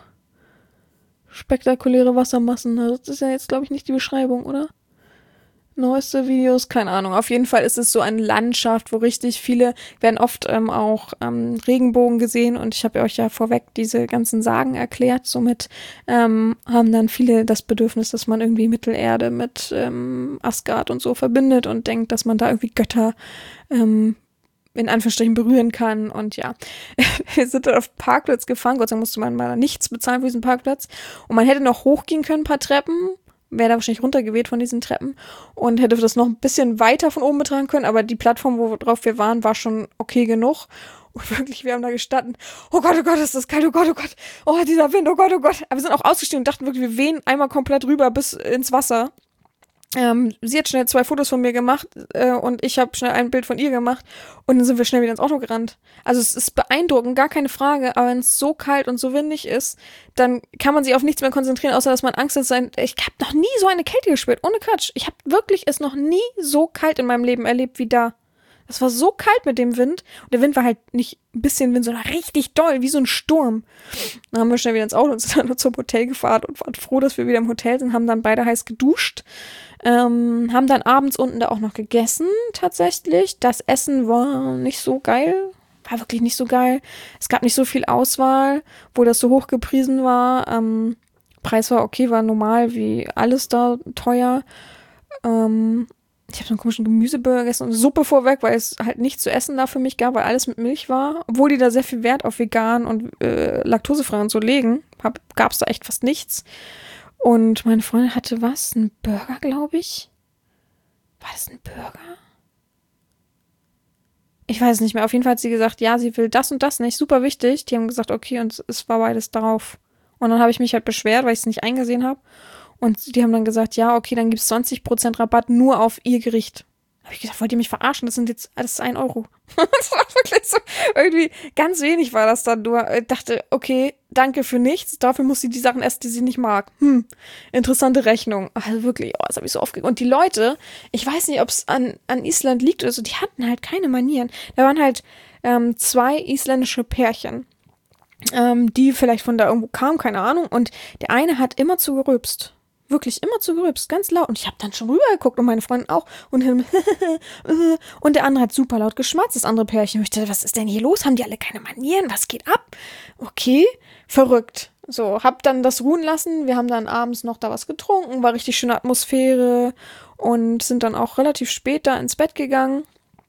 Spektakuläre Wassermassen. Das ist ja jetzt, glaube ich, nicht die Beschreibung, oder? Neueste Videos, keine Ahnung. Auf jeden Fall ist es so eine Landschaft, wo richtig viele, werden oft ähm, auch ähm, Regenbogen gesehen und ich habe euch ja vorweg diese ganzen Sagen erklärt. Somit ähm, haben dann viele das Bedürfnis, dass man irgendwie Mittelerde mit ähm, Asgard und so verbindet und denkt, dass man da irgendwie Götter ähm, in Anführungsstrichen berühren kann und ja, wir sind dann auf Parkplatz gefahren, Gott sei Dank musste man mal nichts bezahlen für diesen Parkplatz und man hätte noch hochgehen können, ein paar Treppen, wäre da wahrscheinlich runtergeweht von diesen Treppen und hätte das noch ein bisschen weiter von oben betragen können, aber die Plattform, worauf wir waren, war schon okay genug. Und wirklich, wir haben da gestanden, oh Gott, oh Gott, ist das kalt, oh Gott, oh Gott, oh, dieser Wind, oh Gott, oh Gott. Aber wir sind auch ausgestiegen und dachten wirklich, wir wehen einmal komplett rüber bis ins Wasser. Ähm, sie hat schnell zwei Fotos von mir gemacht äh, und ich habe schnell ein Bild von ihr gemacht und dann sind wir schnell wieder ins Auto gerannt. Also es ist beeindruckend, gar keine Frage, aber wenn es so kalt und so windig ist, dann kann man sich auf nichts mehr konzentrieren, außer dass man Angst hat. Sein. Ich habe noch nie so eine Kälte gespürt, ohne Quatsch. Ich habe wirklich es noch nie so kalt in meinem Leben erlebt wie da. Es war so kalt mit dem Wind und der Wind war halt nicht ein bisschen Wind, sondern richtig doll, wie so ein Sturm. Dann haben wir schnell wieder ins Auto und sind dann zum Hotel gefahren und waren froh, dass wir wieder im Hotel sind, haben dann beide heiß geduscht. Ähm, haben dann abends unten da auch noch gegessen, tatsächlich. Das Essen war nicht so geil, war wirklich nicht so geil. Es gab nicht so viel Auswahl, wo das so hoch gepriesen war. Ähm, Preis war okay, war normal, wie alles da teuer. Ähm, ich habe so einen komischen Gemüseburger gegessen und Suppe vorweg, weil es halt nichts zu essen da für mich gab, weil alles mit Milch war. Obwohl die da sehr viel Wert auf vegan und äh, laktosefrei und so legen, gab es da echt fast nichts. Und meine Freundin hatte was? Ein Burger, glaube ich. War das ein Burger? Ich weiß es nicht mehr. Auf jeden Fall hat sie gesagt, ja, sie will das und das nicht. Super wichtig. Die haben gesagt, okay, und es war beides drauf. Und dann habe ich mich halt beschwert, weil ich es nicht eingesehen habe. Und die haben dann gesagt, ja, okay, dann gibt es zwanzig Prozent Rabatt nur auf ihr Gericht. Habe ich gesagt, wollt ihr mich verarschen? Das sind jetzt, das ist ein Euro. Das war wirklich so, irgendwie ganz wenig war das dann nur. Ich dachte, okay, danke für nichts. Dafür muss sie die Sachen essen, die sie nicht mag. Hm, interessante Rechnung. Also wirklich, oh, das habe ich so aufgeregt. Und die Leute, ich weiß nicht, ob es an, an Island liegt oder so, die hatten halt keine Manieren. Da waren halt ähm, zwei isländische Pärchen, ähm, die vielleicht von da irgendwo kamen, keine Ahnung. Und der eine hat immer zu gerülpst. Wirklich immer zu gerülpst, ganz laut. Und ich habe dann schon rübergeguckt und meine Freundin auch. Und, und der andere hat super laut geschmatzt, das andere Pärchen. Und ich dachte, was ist denn hier los? Haben die alle keine Manieren? Was geht ab? Okay, verrückt. So, hab dann das ruhen lassen. Wir haben dann abends noch da was getrunken, war richtig schöne Atmosphäre und sind dann auch relativ spät da ins Bett gegangen.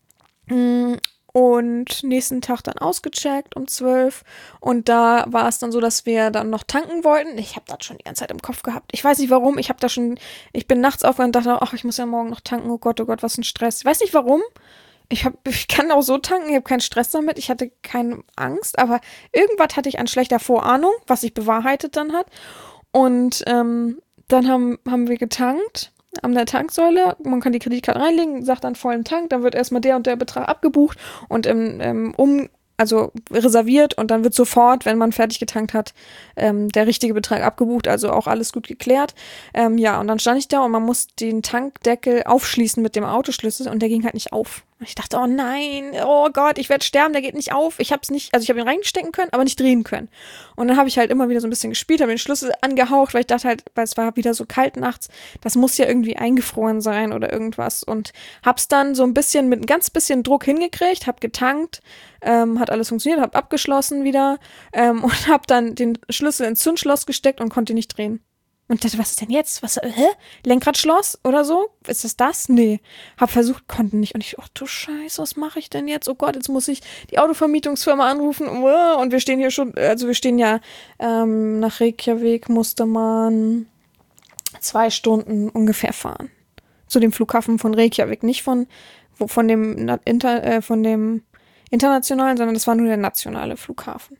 Und nächsten Tag dann ausgecheckt um zwölf. Und da war es dann so, dass wir dann noch tanken wollten. Ich habe das schon die ganze Zeit im Kopf gehabt. Ich weiß nicht warum. Ich habe da schon, ich bin nachts aufgewacht und dachte, ach, ich muss ja morgen noch tanken. Oh Gott, oh Gott, was ein Stress. Ich weiß nicht warum. Ich, hab, ich kann auch so tanken. Ich habe keinen Stress damit. Ich hatte keine Angst. Aber irgendwas hatte ich an schlechter Vorahnung, was sich bewahrheitet dann hat. Und ähm, dann haben, haben wir getankt. An der Tanksäule, man kann die Kreditkarte reinlegen, sagt dann vollen Tank, dann wird erstmal der und der Betrag abgebucht und im, im um, also reserviert und dann wird sofort, wenn man fertig getankt hat, ähm, der richtige Betrag abgebucht, also auch alles gut geklärt. Ähm, ja, und dann stand ich da und man muss den Tankdeckel aufschließen mit dem Autoschlüssel und der ging halt nicht auf. Und ich dachte, oh nein, oh Gott, ich werde sterben, der geht nicht auf. Ich habe es nicht, also ich habe ihn reinstecken können, aber nicht drehen können. Und dann habe ich halt immer wieder so ein bisschen gespielt, habe den Schlüssel angehaucht, weil ich dachte halt, weil es war wieder so kalt nachts, das muss ja irgendwie eingefroren sein oder irgendwas. Und hab's dann so ein bisschen mit ein ganz bisschen Druck hingekriegt, hab getankt, ähm, hat alles funktioniert, hab abgeschlossen wieder ähm, und hab dann den Schlüssel ins Zündschloss gesteckt und konnte ihn nicht drehen. Und dachte, was ist denn jetzt? Was, hä? Lenkradschloss oder so? Ist das das? Nee. Hab versucht, konnten nicht. Und ich, ach du Scheiße, was mache ich denn jetzt? Oh Gott, jetzt muss ich die Autovermietungsfirma anrufen. Und wir stehen hier schon, also wir stehen ja ähm, nach Reykjavik, musste man zwei Stunden ungefähr fahren. Zu dem Flughafen von Reykjavik. Nicht von, wo, von dem, Inter, äh, von dem internationalen, sondern das war nur der nationale Flughafen.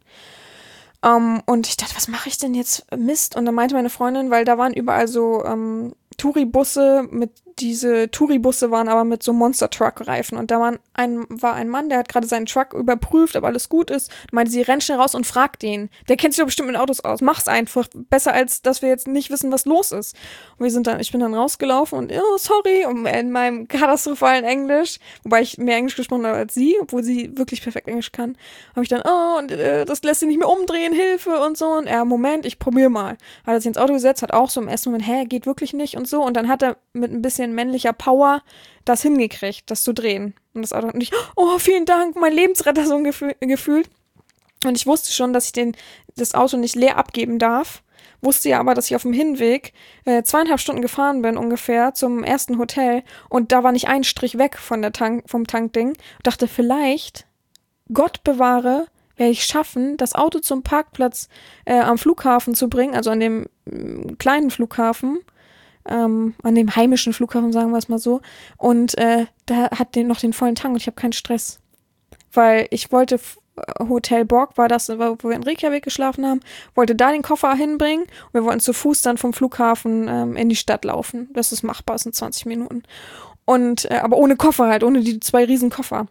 Um, und ich dachte, was mache ich denn jetzt? Mist. Und dann meinte meine Freundin, weil da waren überall so ähm, Touribusse mit, diese Touribusse waren aber mit so Monster-Truck-Reifen. Und da war ein, war ein Mann, der hat gerade seinen Truck überprüft, ob alles gut ist. Und meinte sie, renn schnell raus und frag den. Der kennt sich doch bestimmt mit Autos aus. Mach's einfach. Besser, als dass wir jetzt nicht wissen, was los ist. Und wir sind dann, ich bin dann rausgelaufen und, oh, sorry, und in meinem katastrophalen Englisch, wobei ich mehr Englisch gesprochen habe als sie, obwohl sie wirklich perfekt Englisch kann, habe ich dann, oh, und äh, das lässt sich nicht mehr umdrehen, Hilfe und so. Und er, Moment, ich probiere mal. Hat er sich ins Auto gesetzt, hat auch so im ersten Moment, hä, geht wirklich nicht und so. Und dann hat er mit ein bisschen männlicher Power das hingekriegt, das zu drehen. Und das Auto und ich, oh, vielen Dank, mein Lebensretter so gefühl, gefühlt. Und ich wusste schon, dass ich den, das Auto nicht leer abgeben darf. Wusste ja aber, dass ich auf dem Hinweg äh, zweieinhalb Stunden gefahren bin ungefähr zum ersten Hotel und da war nicht ein Strich weg von der Tank, vom Tankding. Ich dachte, vielleicht, Gott bewahre, werde ich schaffen, das Auto zum Parkplatz äh, am Flughafen zu bringen, also an dem äh, kleinen Flughafen, ähm, an dem heimischen Flughafen, sagen wir es mal so. Und äh, da hat den noch den vollen Tank und ich habe keinen Stress. Weil ich wollte, Hotel Borg war das, wo wir in Reykjavik geschlafen haben, wollte da den Koffer hinbringen und wir wollten zu Fuß dann vom Flughafen ähm, in die Stadt laufen. Das ist machbar, das sind zwanzig Minuten. Und, äh, aber ohne Koffer halt, ohne die zwei riesen Koffer.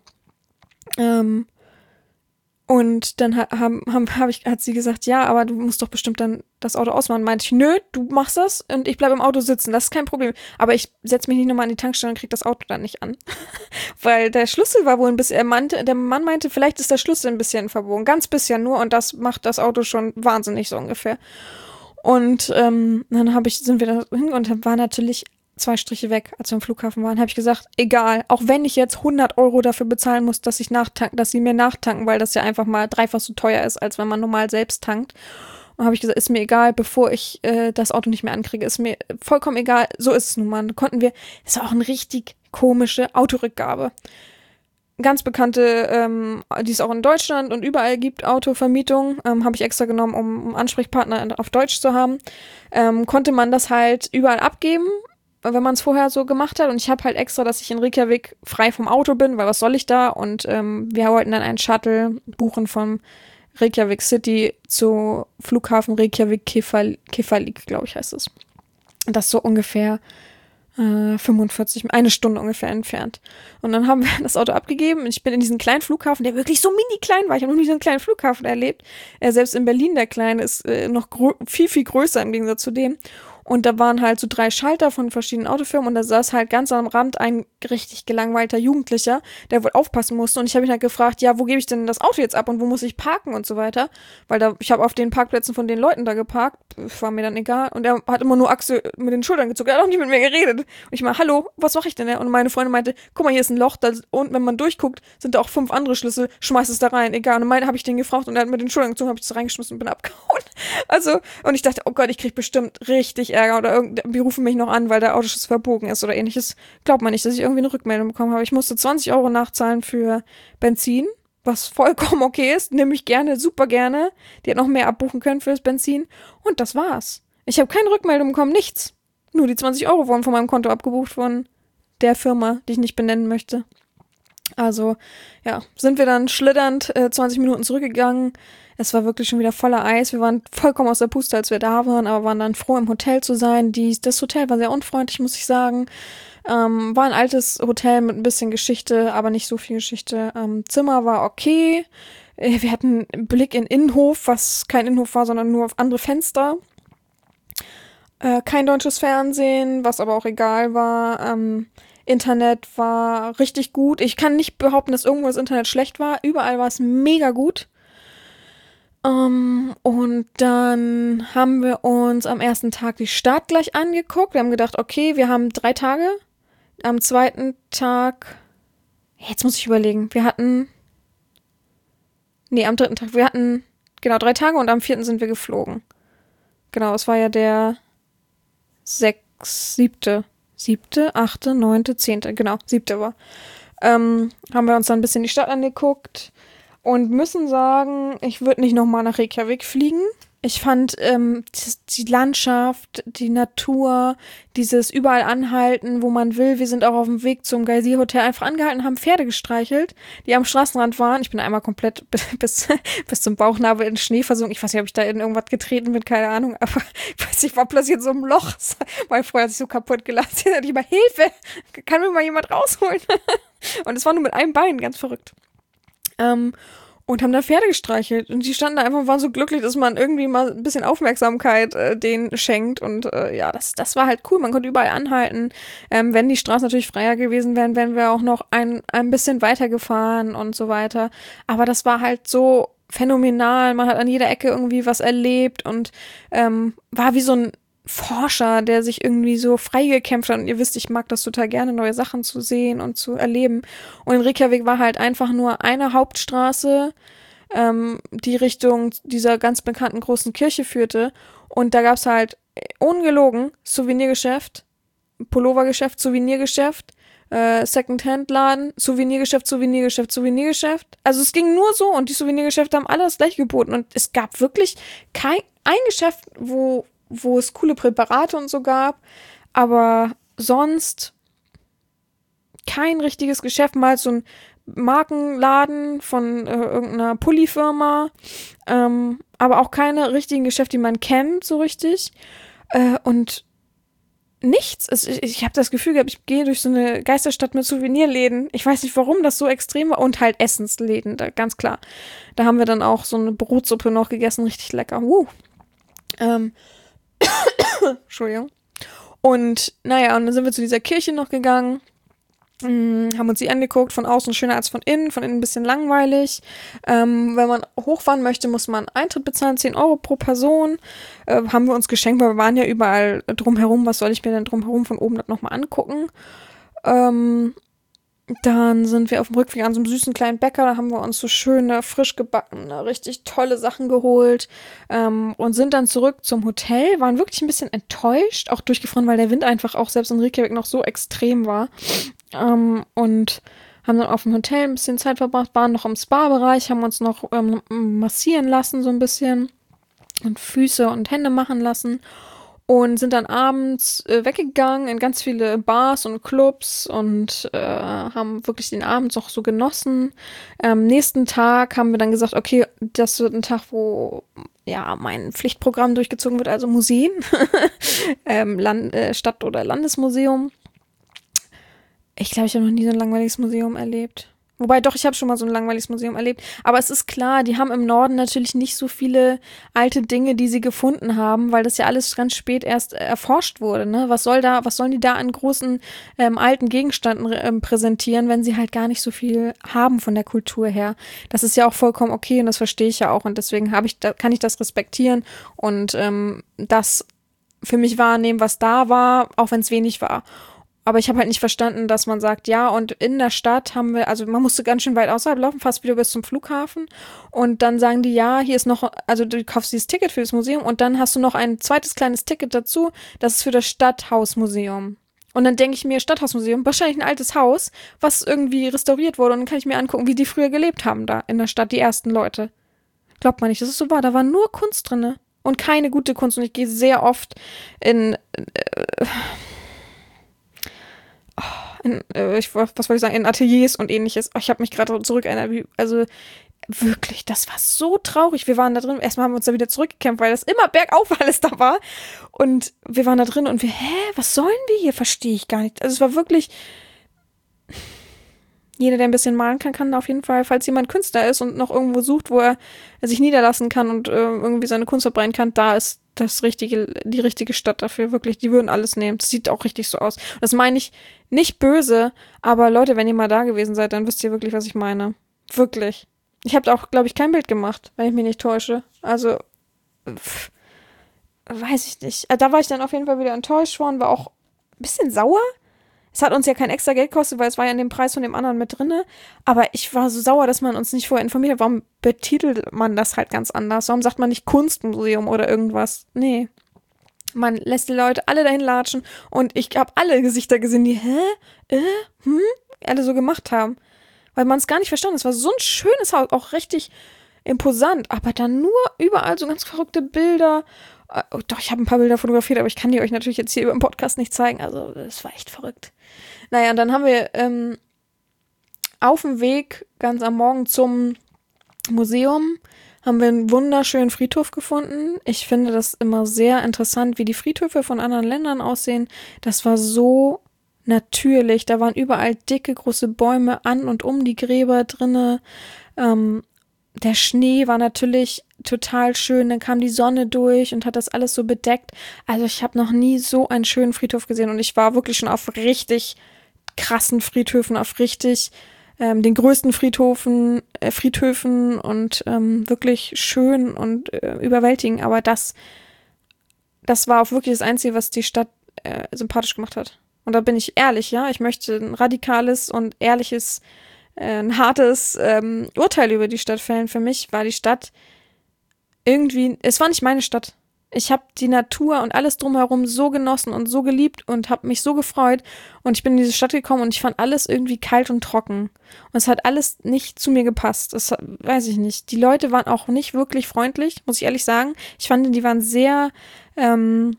Ähm, Und dann ha, haben, haben, hab ich, hat sie gesagt, ja, aber du musst doch bestimmt dann das Auto ausmachen. Meinte ich, nö, du machst das und ich bleib im Auto sitzen, das ist kein Problem. Aber ich setz mich nicht nochmal an die Tankstelle und krieg das Auto dann nicht an. Weil der Schlüssel war wohl ein bisschen, er meinte, der Mann meinte, vielleicht ist der Schlüssel ein bisschen verbogen, ganz bisschen nur und das macht das Auto schon wahnsinnig so ungefähr. Und ähm, dann hab ich, sind wir da hin und dann war natürlich zwei Striche weg, als wir am Flughafen waren, habe ich gesagt, egal, auch wenn ich jetzt hundert Euro dafür bezahlen muss, dass ich nachtanken, dass sie mir nachtanken, weil das ja einfach mal dreifach so teuer ist, als wenn man normal selbst tankt. Und habe ich gesagt, ist mir egal, bevor ich äh, das Auto nicht mehr ankriege, ist mir vollkommen egal, so ist es nun mal. Dann konnten wir, das war auch eine richtig komische Autorückgabe. Ganz bekannte, ähm, die es auch in Deutschland und überall gibt, Autovermietung, ähm, habe ich extra genommen, um, um Ansprechpartner auf Deutsch zu haben. Ähm, konnte man das halt überall abgeben, wenn man es vorher so gemacht hat. Und ich habe halt extra, dass ich in Reykjavik frei vom Auto bin, weil was soll ich da? Und ähm, wir wollten dann einen Shuttle buchen vom Reykjavik City zu Flughafen Reykjavik Keflavik, glaube ich, heißt es. Das ist so ungefähr äh, fünfundvierzig, eine Stunde ungefähr entfernt. Und dann haben wir das Auto abgegeben und ich bin in diesen kleinen Flughafen, der wirklich so mini klein war. Ich habe noch nie so einen kleinen Flughafen erlebt. Äh, selbst in Berlin, der kleine, ist äh, noch gro- viel, viel größer im Gegensatz zu dem. Und da waren halt so drei Schalter von verschiedenen Autofirmen und da saß halt ganz am Rand ein richtig gelangweilter Jugendlicher, der wohl aufpassen musste. Und ich habe ihn halt gefragt, ja, wo gebe ich denn das Auto jetzt ab und wo muss ich parken und so weiter? Weil da, ich habe auf den Parkplätzen von den Leuten da geparkt, war mir dann egal. Und er hat immer nur Achse mit den Schultern gezuckt, er hat auch nicht mit mir geredet. Und ich mal, hallo, was mache ich denn? Und meine Freundin meinte, guck mal, hier ist ein Loch, da, und wenn man durchguckt, sind da auch fünf andere Schlüssel, schmeiß es da rein, egal. Und meine habe ich den gefragt und er hat mit den Schultern gezogen, habe ich das reingeschmissen und bin abgehauen. Also, und ich dachte, oh Gott, ich krieg bestimmt richtig Ärger oder irgend, die rufen mich noch an, weil der Autoschutz verbogen ist oder ähnliches. Glaubt man nicht, dass ich irgendwie eine Rückmeldung bekommen habe. Ich musste zwanzig Euro nachzahlen für Benzin, was vollkommen okay ist, nehme ich gerne, super gerne. Die hat noch mehr abbuchen können für das Benzin und das war's. Ich habe keine Rückmeldung bekommen, nichts. Nur die zwanzig Euro wurden von meinem Konto abgebucht von der Firma, die ich nicht benennen möchte. Also, ja, sind wir dann schlitternd äh, zwanzig Minuten zurückgegangen. Es war wirklich schon wieder voller Eis. Wir waren vollkommen aus der Puste, als wir da waren, aber waren dann froh, im Hotel zu sein. Die, das Hotel war sehr unfreundlich, muss ich sagen. Ähm, war ein altes Hotel mit ein bisschen Geschichte, aber nicht so viel Geschichte. Ähm, Zimmer war okay. Äh, wir hatten einen Blick in den Innenhof, was kein Innenhof war, sondern nur auf andere Fenster. Äh, kein deutsches Fernsehen, was aber auch egal war. Ähm, Internet war richtig gut. Ich kann nicht behaupten, dass irgendwo das Internet schlecht war. Überall war es mega gut. Um, und dann haben wir uns am ersten Tag die Stadt gleich angeguckt. Wir haben gedacht, okay, wir haben drei Tage. Am zweiten Tag, jetzt muss ich überlegen, wir hatten, nee, am dritten Tag, wir hatten, genau, drei Tage und am vierten sind wir geflogen. Genau, es war ja der sechs, siebte, siebte, achte, neunte, zehnte, genau, siebte war. Ähm, haben wir uns dann ein bisschen die Stadt angeguckt. Und müssen sagen, ich würde nicht nochmal nach Reykjavik fliegen. Ich fand ähm, die Landschaft, die Natur, dieses überall anhalten, wo man will. Wir sind auch auf dem Weg zum Geysir-Hotel einfach angehalten, haben Pferde gestreichelt, die am Straßenrand waren. Ich bin einmal komplett bis, bis zum Bauchnabel in Schnee versunken. Ich weiß nicht, ob ich da in irgendwas getreten bin, keine Ahnung. Aber ich weiß nicht, ich war plötzlich in so einem Loch. Mein Freund hat sich so kaputt gelassen. Jetzt hatte ich mal Hilfe. Kann mir mal jemand rausholen? Und es war nur mit einem Bein, ganz verrückt. Ähm, und haben da Pferde gestreichelt. Und die standen da einfach und waren so glücklich, dass man irgendwie mal ein bisschen Aufmerksamkeit äh, denen schenkt. Und äh, ja, das, das war halt cool. Man konnte überall anhalten. Ähm, wenn die Straßen natürlich freier gewesen wären, wären wir auch noch ein, ein bisschen weiter gefahren und so weiter. Aber das war halt so phänomenal. Man hat an jeder Ecke irgendwie was erlebt und ähm, war wie so ein Forscher, der sich irgendwie so freigekämpft hat. Und ihr wisst, ich mag das total gerne, neue Sachen zu sehen und zu erleben. Und in Reykjavik war halt einfach nur eine Hauptstraße, ähm, die Richtung dieser ganz bekannten großen Kirche führte. Und da gab's halt, ungelogen, Souvenirgeschäft, Pullovergeschäft, Souvenirgeschäft, äh, Second-Hand-Laden, Souvenirgeschäft, Souvenirgeschäft, Souvenirgeschäft. Also es ging nur so und die Souvenirgeschäfte haben alles gleich geboten. Und es gab wirklich kein ein Geschäft, wo wo es coole Präparate und so gab, aber sonst kein richtiges Geschäft, mal so ein Markenladen von äh, irgendeiner Pullifirma, ähm, aber auch keine richtigen Geschäfte, die man kennt so richtig äh, und nichts. Es, ich ich habe das Gefühl gehabt, ich gehe durch so eine Geisterstadt mit Souvenirläden. Ich weiß nicht, warum das so extrem war. Und halt Essensläden, da, ganz klar. Da haben wir dann auch so eine Brotsuppe noch gegessen, richtig lecker. Uh. Ähm, Entschuldigung. Und naja, und dann sind wir zu dieser Kirche noch gegangen, mh, haben uns die angeguckt, von außen schöner als von innen, von innen ein bisschen langweilig. Ähm, wenn man hochfahren möchte, muss man Eintritt bezahlen, zehn Euro pro Person. Äh, haben wir uns geschenkt, weil wir waren ja überall drumherum. Was soll ich mir denn drumherum von oben nochmal angucken? Ähm, Dann sind wir auf dem Rückweg an so einem süßen kleinen Bäcker, da haben wir uns so schöne, frisch gebackene, richtig tolle Sachen geholt ähm, und sind dann zurück zum Hotel, waren wirklich ein bisschen enttäuscht, auch durchgefroren, weil der Wind einfach auch selbst in Reykjavik noch so extrem war ähm, und haben dann auf dem Hotel ein bisschen Zeit verbracht, waren noch im Spa-Bereich, haben uns noch ähm, massieren lassen so ein bisschen und Füße und Hände machen lassen. Und sind dann abends äh, weggegangen in ganz viele Bars und Clubs und äh, haben wirklich den Abend auch so genossen. Am nächsten Tag haben wir dann gesagt, okay, das wird ein Tag, wo ja mein Pflichtprogramm durchgezogen wird, also Museen, ähm, Land, äh, Stadt- oder Landesmuseum. Ich glaube, ich habe noch nie so ein langweiliges Museum erlebt. Wobei doch, ich habe schon mal so ein langweiliges Museum erlebt. Aber es ist klar, die haben im Norden natürlich nicht so viele alte Dinge, die sie gefunden haben, weil das ja alles ganz spät erst erforscht wurde. Ne? Was soll da, was sollen die da an großen ähm, alten Gegenständen ähm, präsentieren, wenn sie halt gar nicht so viel haben von der Kultur her? Das ist ja auch vollkommen okay und das verstehe ich ja auch und deswegen habe ich, da, kann ich das respektieren und ähm, das für mich wahrnehmen, was da war, auch wenn es wenig war. Aber ich habe halt nicht verstanden, dass man sagt, ja, und in der Stadt haben wir, also man musste ganz schön weit außerhalb laufen, fast wieder bis zum Flughafen. Und dann sagen die, ja, hier ist noch, also du kaufst dieses Ticket für das Museum und dann hast du noch ein zweites kleines Ticket dazu, das ist für das Stadthausmuseum. Und dann denke ich mir, Stadthausmuseum, wahrscheinlich ein altes Haus, was irgendwie restauriert wurde. Und dann kann ich mir angucken, wie die früher gelebt haben da in der Stadt, die ersten Leute. Glaubt man nicht, dass es so war. Da war nur Kunst drinne und keine gute Kunst. Und ich gehe sehr oft in äh, In, äh, ich, was wollte ich sagen, in Ateliers und ähnliches. Oh, ich habe mich gerade zurück erinnert. Also wirklich, das war so traurig. Wir waren da drin, erstmal haben wir uns da wieder zurückgekämpft, weil das immer bergauf alles da war. Und wir waren da drin und wir, hä, was sollen wir hier? Verstehe ich gar nicht. Also es war wirklich, jeder, der ein bisschen malen kann, kann auf jeden Fall, falls jemand Künstler ist und noch irgendwo sucht, wo er sich niederlassen kann und äh, irgendwie seine Kunst verbreiten kann, da ist das richtige, die richtige Stadt dafür, wirklich, die würden alles nehmen. Das sieht auch richtig so aus. Das meine ich nicht böse, aber Leute, wenn ihr mal da gewesen seid, dann wisst ihr wirklich, was ich meine. Wirklich. Ich habe auch, glaube ich, kein Bild gemacht, wenn ich mich nicht täusche. Also, pff, weiß ich nicht. Da war ich dann auf jeden Fall wieder enttäuscht worden, war auch ein bisschen sauer. Es hat uns ja kein extra Geld gekostet, weil es war ja in dem Preis von dem anderen mit drinne. Aber ich war so sauer, dass man uns nicht vorher informiert hat. Warum betitelt man das halt ganz anders? Warum sagt man nicht Kunstmuseum oder irgendwas? Nee. Man lässt die Leute alle dahin latschen und ich habe alle Gesichter gesehen, die, hä? Äh? Hm? Alle so gemacht haben. Weil man es gar nicht verstanden hat. Es war so ein schönes Haus, auch richtig imposant. Aber dann nur überall so ganz verrückte Bilder. Oh, doch, ich habe ein paar Bilder fotografiert, aber ich kann die euch natürlich jetzt hier über den Podcast nicht zeigen. Also, das war echt verrückt. Naja, und dann haben wir ähm, auf dem Weg ganz am Morgen zum Museum haben wir einen wunderschönen Friedhof gefunden. Ich finde das immer sehr interessant, wie die Friedhöfe von anderen Ländern aussehen. Das war so natürlich. Da waren überall dicke, große Bäume an und um die Gräber drinne. Ähm, der Schnee war natürlich total schön. Dann kam die Sonne durch und hat das alles so bedeckt. Also ich habe noch nie so einen schönen Friedhof gesehen und ich war wirklich schon auf richtig krassen Friedhöfen, auf richtig ähm, den größten Friedhofen, äh, Friedhöfen und ähm, wirklich schön und äh, überwältigend. Aber das, das war auch wirklich das Einzige, was die Stadt äh, sympathisch gemacht hat. Und da bin ich ehrlich, ja, ich möchte ein radikales und ehrliches, äh, ein hartes ähm, Urteil über die Stadt fällen. Für mich war die Stadt irgendwie, es war nicht meine Stadt. Ich habe die Natur und alles drumherum so genossen und so geliebt und habe mich so gefreut. Und ich bin in diese Stadt gekommen und ich fand alles irgendwie kalt und trocken. Und es hat alles nicht zu mir gepasst. Das weiß ich nicht. Die Leute waren auch nicht wirklich freundlich, muss ich ehrlich sagen. Ich fand, die waren sehr, ähm,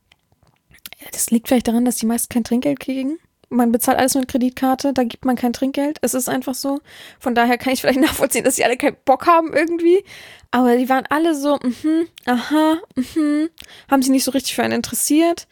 das liegt vielleicht daran, dass die meisten kein Trinkgeld kriegen. Man bezahlt alles mit Kreditkarte, da gibt man kein Trinkgeld. Es ist einfach so. Von daher kann ich vielleicht nachvollziehen, dass die alle keinen Bock haben irgendwie. Aber die waren alle so, mhm, aha, mhm, haben sich nicht so richtig für einen interessiert.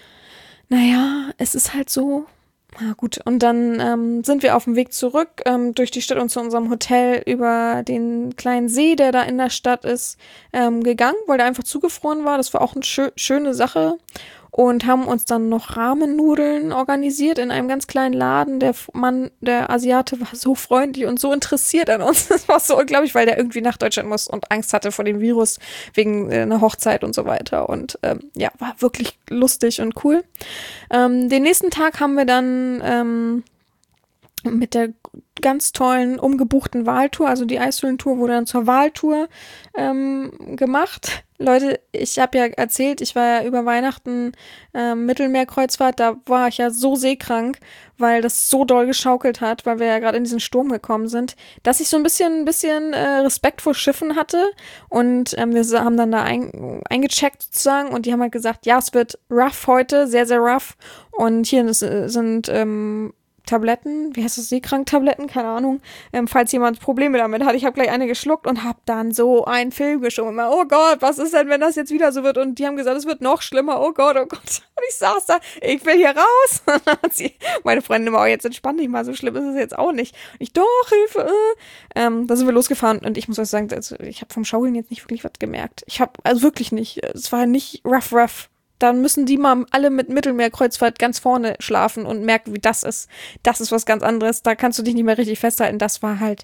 Naja, es ist halt so. Na gut, und dann ähm, sind wir auf dem Weg zurück ähm, durch die Stadt und zu unserem Hotel über den kleinen See, der da in der Stadt ist, ähm, gegangen, weil der einfach zugefroren war. Das war auch eine schö- schöne Sache. Und haben uns dann noch Ramen-Nudeln organisiert in einem ganz kleinen Laden. Der Mann, der Asiate, war so freundlich und so interessiert an uns. Das war so unglaublich, weil der irgendwie nach Deutschland muss und Angst hatte vor dem Virus wegen äh, einer Hochzeit und so weiter. Und ähm, ja, war wirklich lustig und cool. Ähm, den nächsten Tag haben wir dann ähm, mit der ganz tollen umgebuchten Waltour, also die Eishöhlentour wurde dann zur Waltour ähm, gemacht. Leute, ich habe ja erzählt, ich war ja über Weihnachten ähm, Mittelmeerkreuzfahrt, da war ich ja so seekrank, weil das so doll geschaukelt hat, weil wir ja gerade in diesen Sturm gekommen sind, dass ich so ein bisschen, ein bisschen äh, Respekt vor Schiffen hatte und ähm, wir haben dann da ein, eingecheckt sozusagen und die haben halt gesagt, ja, es wird rough heute, sehr, sehr rough und hier ist, sind ähm, Tabletten, wie heißt das, Seekrank-Tabletten, keine Ahnung, ähm, falls jemand Probleme damit hat. Ich habe gleich eine geschluckt und habe dann so einen Film geschoben. Immer, oh Gott, was ist denn, wenn das jetzt wieder so wird? Und die haben gesagt, es wird noch schlimmer. Oh Gott, oh Gott. Und ich saß da, ich will hier raus. Und dann hat sie, meine Freundin immer, oh, jetzt entspann dich mal, so schlimm ist es jetzt auch nicht. Und ich, doch, Hilfe. Äh. Ähm, da sind wir losgefahren und ich muss euch sagen, also, ich habe vom Schaukeln jetzt nicht wirklich was gemerkt. Ich habe, also wirklich nicht, es war nicht rough, rough. Dann müssen die mal alle mit Mittelmeerkreuzfahrt ganz vorne schlafen und merken, wie das ist. Das ist was ganz anderes. Da kannst du dich nicht mehr richtig festhalten. Das war halt,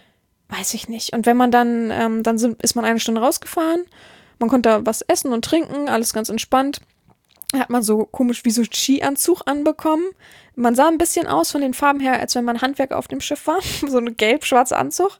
weiß ich nicht. Und wenn man dann, ähm, dann sind, ist man eine Stunde rausgefahren. Man konnte da was essen und trinken, alles ganz entspannt. Da hat man so komisch wie so Skianzug anbekommen. Man sah ein bisschen aus von den Farben her, als wenn man Handwerker auf dem Schiff war. So ein gelb-schwarzer Anzug.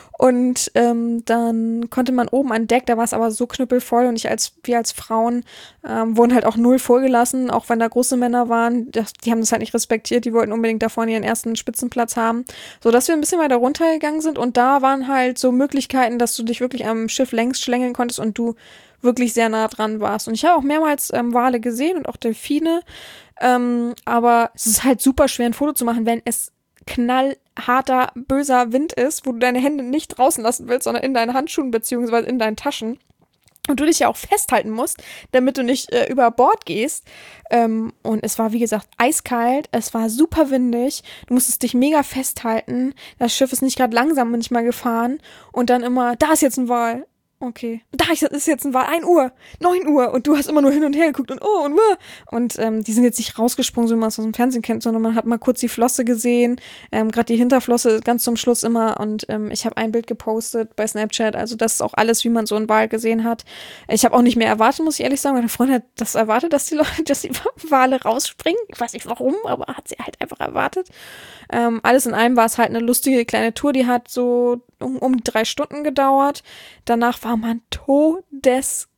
Und ähm, dann konnte man oben an Deck, da war es aber so knüppelvoll und ich als, wir als Frauen ähm, wurden halt auch null vorgelassen, auch wenn da große Männer waren, das, die haben das halt nicht respektiert, die wollten unbedingt da vorne ihren ersten Spitzenplatz haben, sodass wir ein bisschen weiter runtergegangen sind und da waren halt so Möglichkeiten, dass du dich wirklich am Schiff längs schlängeln konntest und du wirklich sehr nah dran warst. Und ich habe auch mehrmals ähm, Wale gesehen und auch Delfine, ähm, aber es ist halt super schwer, ein Foto zu machen, wenn es knallharter, böser Wind ist, wo du deine Hände nicht draußen lassen willst, sondern in deinen Handschuhen beziehungsweise in deinen Taschen. Und du dich ja auch festhalten musst, damit du nicht äh, über Bord gehst. Ähm, und es war, wie gesagt, eiskalt. Es war super windig. Du musstest dich mega festhalten. Das Schiff ist nicht gerade langsam manchmal gefahren. Und dann immer, da ist jetzt ein Wal. Okay. Da ist jetzt ein Wal. ein Uhr. neun Uhr. Und du hast immer nur hin und her geguckt und oh und wuh. Und ähm, die sind jetzt nicht rausgesprungen, so wie man es aus dem Fernsehen kennt, sondern man hat mal kurz die Flosse gesehen. Ähm, gerade die Hinterflosse ganz zum Schluss immer. Und ähm, ich habe ein Bild gepostet bei Snapchat. Also das ist auch alles, wie man so einen Wal gesehen hat. Ich habe auch nicht mehr erwartet, muss ich ehrlich sagen. Meine Freundin hat das erwartet, dass die Leute, dass die Wale rausspringen. Ich weiß nicht warum, aber hat sie halt einfach erwartet. Ähm, alles in allem war es halt eine lustige kleine Tour. Die hat so um, um drei Stunden gedauert. Danach war man todeskalt.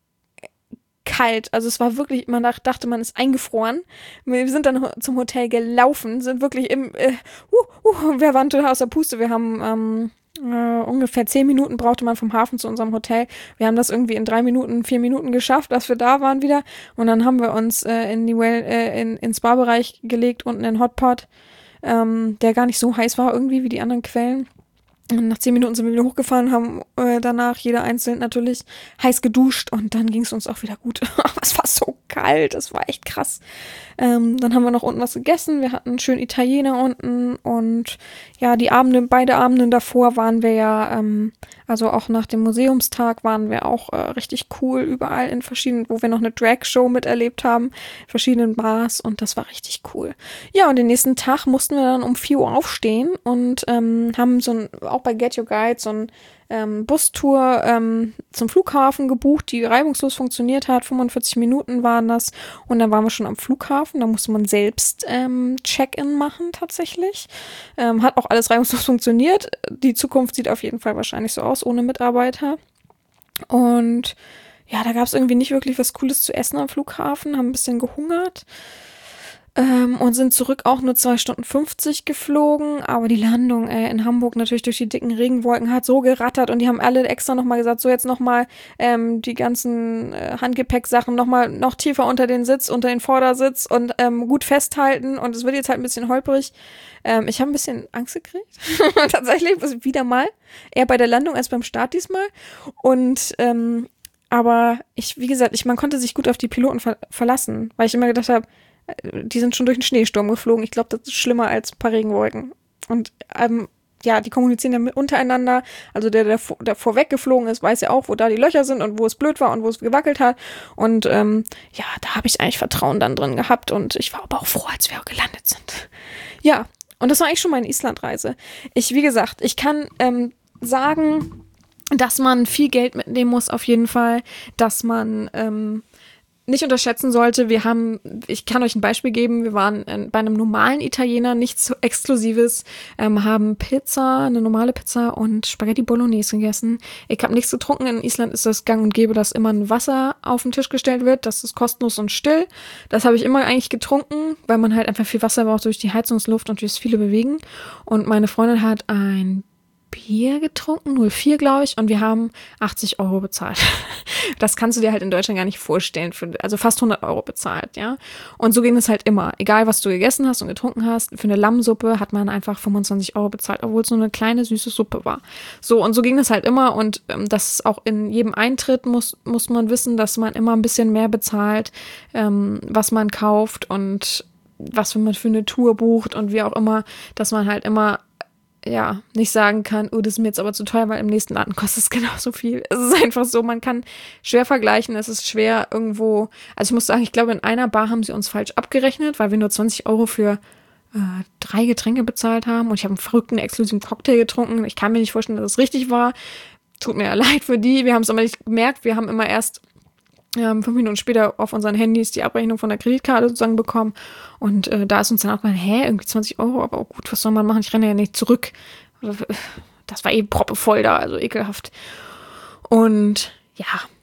Also es war wirklich, man dachte, man ist eingefroren. Wir sind dann zum Hotel gelaufen, sind wirklich im, äh, uh, uh, wir waren total aus der Puste. Wir haben ähm, äh, ungefähr zehn Minuten brauchte man vom Hafen zu unserem Hotel. Wir haben das irgendwie in drei Minuten, vier Minuten geschafft, dass wir da waren wieder. Und dann haben wir uns äh, in die well, äh, in, in Spa-Bereich gelegt, unten in den Hotpot, ähm, der gar nicht so heiß war irgendwie wie die anderen Quellen. Und nach zehn Minuten sind wir wieder hochgefahren, haben äh, danach jeder einzeln natürlich heiß geduscht und dann ging es uns auch wieder gut. Aber es war so kalt, es war echt krass. Ähm, dann haben wir noch unten was gegessen, wir hatten einen schönen Italiener unten und ja, die Abende, beide Abende davor waren wir ja, ähm, also auch nach dem Museumstag waren wir auch äh, richtig cool, überall in verschiedenen, wo wir noch eine Drag-Show miterlebt haben, verschiedenen Bars und das war richtig cool. Ja, und den nächsten Tag mussten wir dann um vier Uhr aufstehen und ähm, haben so ein, auch bei Get Your Guide so ein ähm, Bustour ähm, zum Flughafen gebucht, die reibungslos funktioniert hat. fünfundvierzig Minuten waren das. Und dann waren wir schon am Flughafen. Da musste man selbst ähm, Check-in machen tatsächlich. Ähm, hat auch alles reibungslos funktioniert. Die Zukunft sieht auf jeden Fall wahrscheinlich so aus, ohne Mitarbeiter. Und ja, da gab es irgendwie nicht wirklich was Cooles zu essen am Flughafen. Haben ein bisschen gehungert. Ähm, und sind zurück auch nur zwei Stunden fünfzig geflogen, aber die Landung äh, in Hamburg natürlich durch die dicken Regenwolken hat so gerattert und die haben alle extra nochmal gesagt, so jetzt nochmal ähm, die ganzen äh, Handgepäcksachen nochmal noch tiefer unter den Sitz, unter den Vordersitz und ähm, gut festhalten und es wird jetzt halt ein bisschen holprig. Ähm, ich habe ein bisschen Angst gekriegt, tatsächlich, wieder mal, eher bei der Landung als beim Start diesmal und ähm, aber ich, wie gesagt, ich, man konnte sich gut auf die Piloten ver- verlassen, weil ich immer gedacht habe, die sind schon durch den Schneesturm geflogen. Ich glaube, das ist schlimmer als ein paar Regenwolken. Und ähm, ja, die kommunizieren ja mit untereinander. Also der, der, der vorweg geflogen ist, weiß ja auch, wo da die Löcher sind und wo es blöd war und wo es gewackelt hat. Und ähm, ja, da habe ich eigentlich Vertrauen dann drin gehabt. Und ich war aber auch froh, als wir gelandet sind. Ja, und das war eigentlich schon meine Islandreise. Ich, wie gesagt, ich kann ähm, sagen, dass man viel Geld mitnehmen muss auf jeden Fall. Dass man ähm, nicht unterschätzen sollte, wir haben, ich kann euch ein Beispiel geben, wir waren bei einem normalen Italiener, nichts so Exklusives, ähm, haben Pizza, eine normale Pizza und Spaghetti Bolognese gegessen. Ich habe nichts getrunken, in Island ist das gang und gäbe, dass immer ein Wasser auf den Tisch gestellt wird, das ist kostenlos und still. Das habe ich immer eigentlich getrunken, weil man halt einfach viel Wasser braucht durch die Heizungsluft und durchs viele Bewegen. Und meine Freundin hat ein Bier getrunken, null Komma vier glaube ich, und wir haben achtzig Euro bezahlt. Das kannst du dir halt in Deutschland gar nicht vorstellen, für, also fast hundert Euro bezahlt, ja. Und so ging es halt immer, egal was du gegessen hast und getrunken hast, für eine Lammsuppe hat man einfach fünfundzwanzig Euro bezahlt, obwohl es so eine kleine süße Suppe war. So, und so ging es halt immer und ähm, das ist auch in jedem Eintritt muss, muss man wissen, dass man immer ein bisschen mehr bezahlt, ähm, was man kauft und was man für eine Tour bucht und wie auch immer, dass man halt immer ja, nicht sagen kann, oh, das ist mir jetzt aber zu teuer, weil im nächsten Laden kostet es genauso viel. Es ist einfach so, man kann schwer vergleichen, es ist schwer irgendwo, also ich muss sagen, ich glaube, in einer Bar haben sie uns falsch abgerechnet, weil wir nur zwanzig Euro für äh, drei Getränke bezahlt haben und ich habe einen verrückten, exklusiven Cocktail getrunken. Ich kann mir nicht vorstellen, dass es richtig war. Tut mir ja leid für die, wir haben es aber nicht gemerkt, wir haben immer erst Ähm, fünf Minuten später auf unseren Handys die Abrechnung von der Kreditkarte sozusagen bekommen. Und äh, da ist uns dann auch mal, hä, irgendwie zwanzig Euro, aber auch gut, was soll man machen? Ich renne ja nicht zurück. Das war eben proppevoll da, also ekelhaft. Und ja,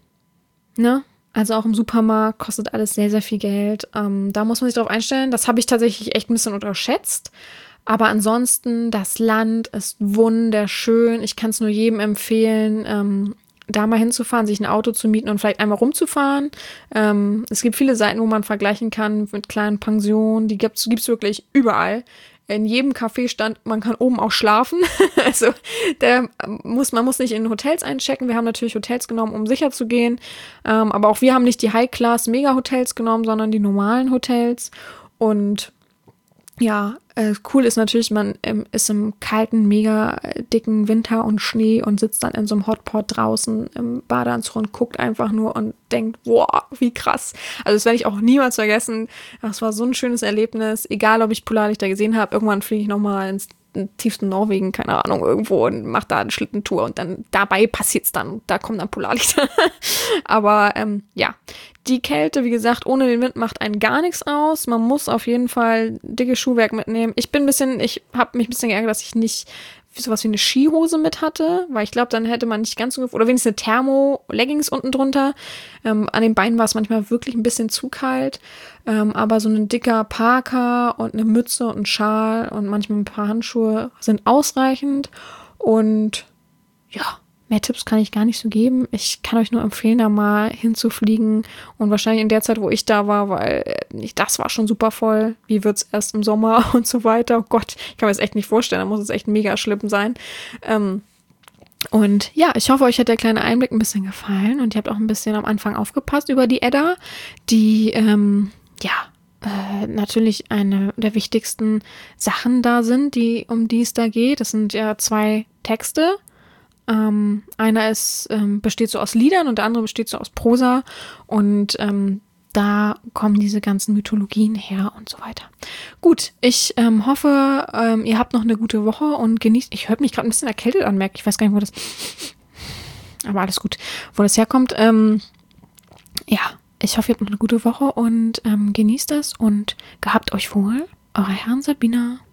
ne? Also auch im Supermarkt kostet alles sehr, sehr viel Geld. Ähm, da muss man sich drauf einstellen. Das habe ich tatsächlich echt ein bisschen unterschätzt. Aber ansonsten, das Land ist wunderschön. Ich kann es nur jedem empfehlen, ähm, da mal hinzufahren, sich ein Auto zu mieten und vielleicht einmal rumzufahren. Ähm, es gibt viele Seiten, wo man vergleichen kann mit kleinen Pensionen. Die gibt's, gibt's wirklich überall. In jedem Café stand, man kann oben auch schlafen. Also da muss, man muss nicht in Hotels einchecken. Wir haben natürlich Hotels genommen, um sicher zu gehen. Ähm, aber auch wir haben nicht die High-Class-Mega-Hotels genommen, sondern die normalen Hotels. Und ja, äh, cool ist natürlich, man ähm, ist im kalten, mega dicken Winter und Schnee und sitzt dann in so einem Hotpot draußen im Badeanzug und guckt einfach nur und denkt, wow, wie krass. Also das werde ich auch niemals vergessen. Das war so ein schönes Erlebnis. Egal, ob ich Polarlichter gesehen habe, irgendwann fliege ich nochmal ins tiefsten Norwegen, keine Ahnung, irgendwo und mache da eine Schlittentour und dann dabei passiert's dann. Da kommen dann Polarlichter. Aber ähm, ja, die Kälte, wie gesagt, ohne den Wind macht einen gar nichts aus. Man muss auf jeden Fall dicke Schuhwerk mitnehmen. Ich bin ein bisschen, ich habe mich ein bisschen geärgert, dass ich nicht sowas wie eine Skihose mit hatte, weil ich glaube, dann hätte man nicht ganz so, oder wenigstens eine Thermo-Leggings unten drunter. Ähm, an den Beinen war es manchmal wirklich ein bisschen zu kalt, ähm, aber so ein dicker Parker und eine Mütze und ein Schal und manchmal ein paar Handschuhe sind ausreichend und ja, mehr Tipps kann ich gar nicht so geben. Ich kann euch nur empfehlen, da mal hinzufliegen und wahrscheinlich in der Zeit, wo ich da war, weil äh, das war schon super voll. Wie wird's erst im Sommer und so weiter? Oh Gott, ich kann mir das echt nicht vorstellen. Da muss es echt mega schlimm sein. Ähm, und ja, ich hoffe, euch hat der kleine Einblick ein bisschen gefallen und ihr habt auch ein bisschen am Anfang aufgepasst über die Edda, die, ähm, ja, äh, natürlich eine der wichtigsten Sachen da sind, die, um die es da geht. Das sind ja zwei Texte. Ähm, einer ist, ähm, besteht so aus Liedern und der andere besteht so aus Prosa und ähm, da kommen diese ganzen Mythologien her und so weiter. Gut, ich ähm, hoffe, ähm, ihr habt noch eine gute Woche und genießt, ich höre mich gerade ein bisschen erkältet an, merke ich weiß gar nicht, wo das, aber alles gut, wo das herkommt. Ähm, ja, ich hoffe, ihr habt noch eine gute Woche und ähm, genießt das und gehabt euch wohl. Eure Herren Sabina.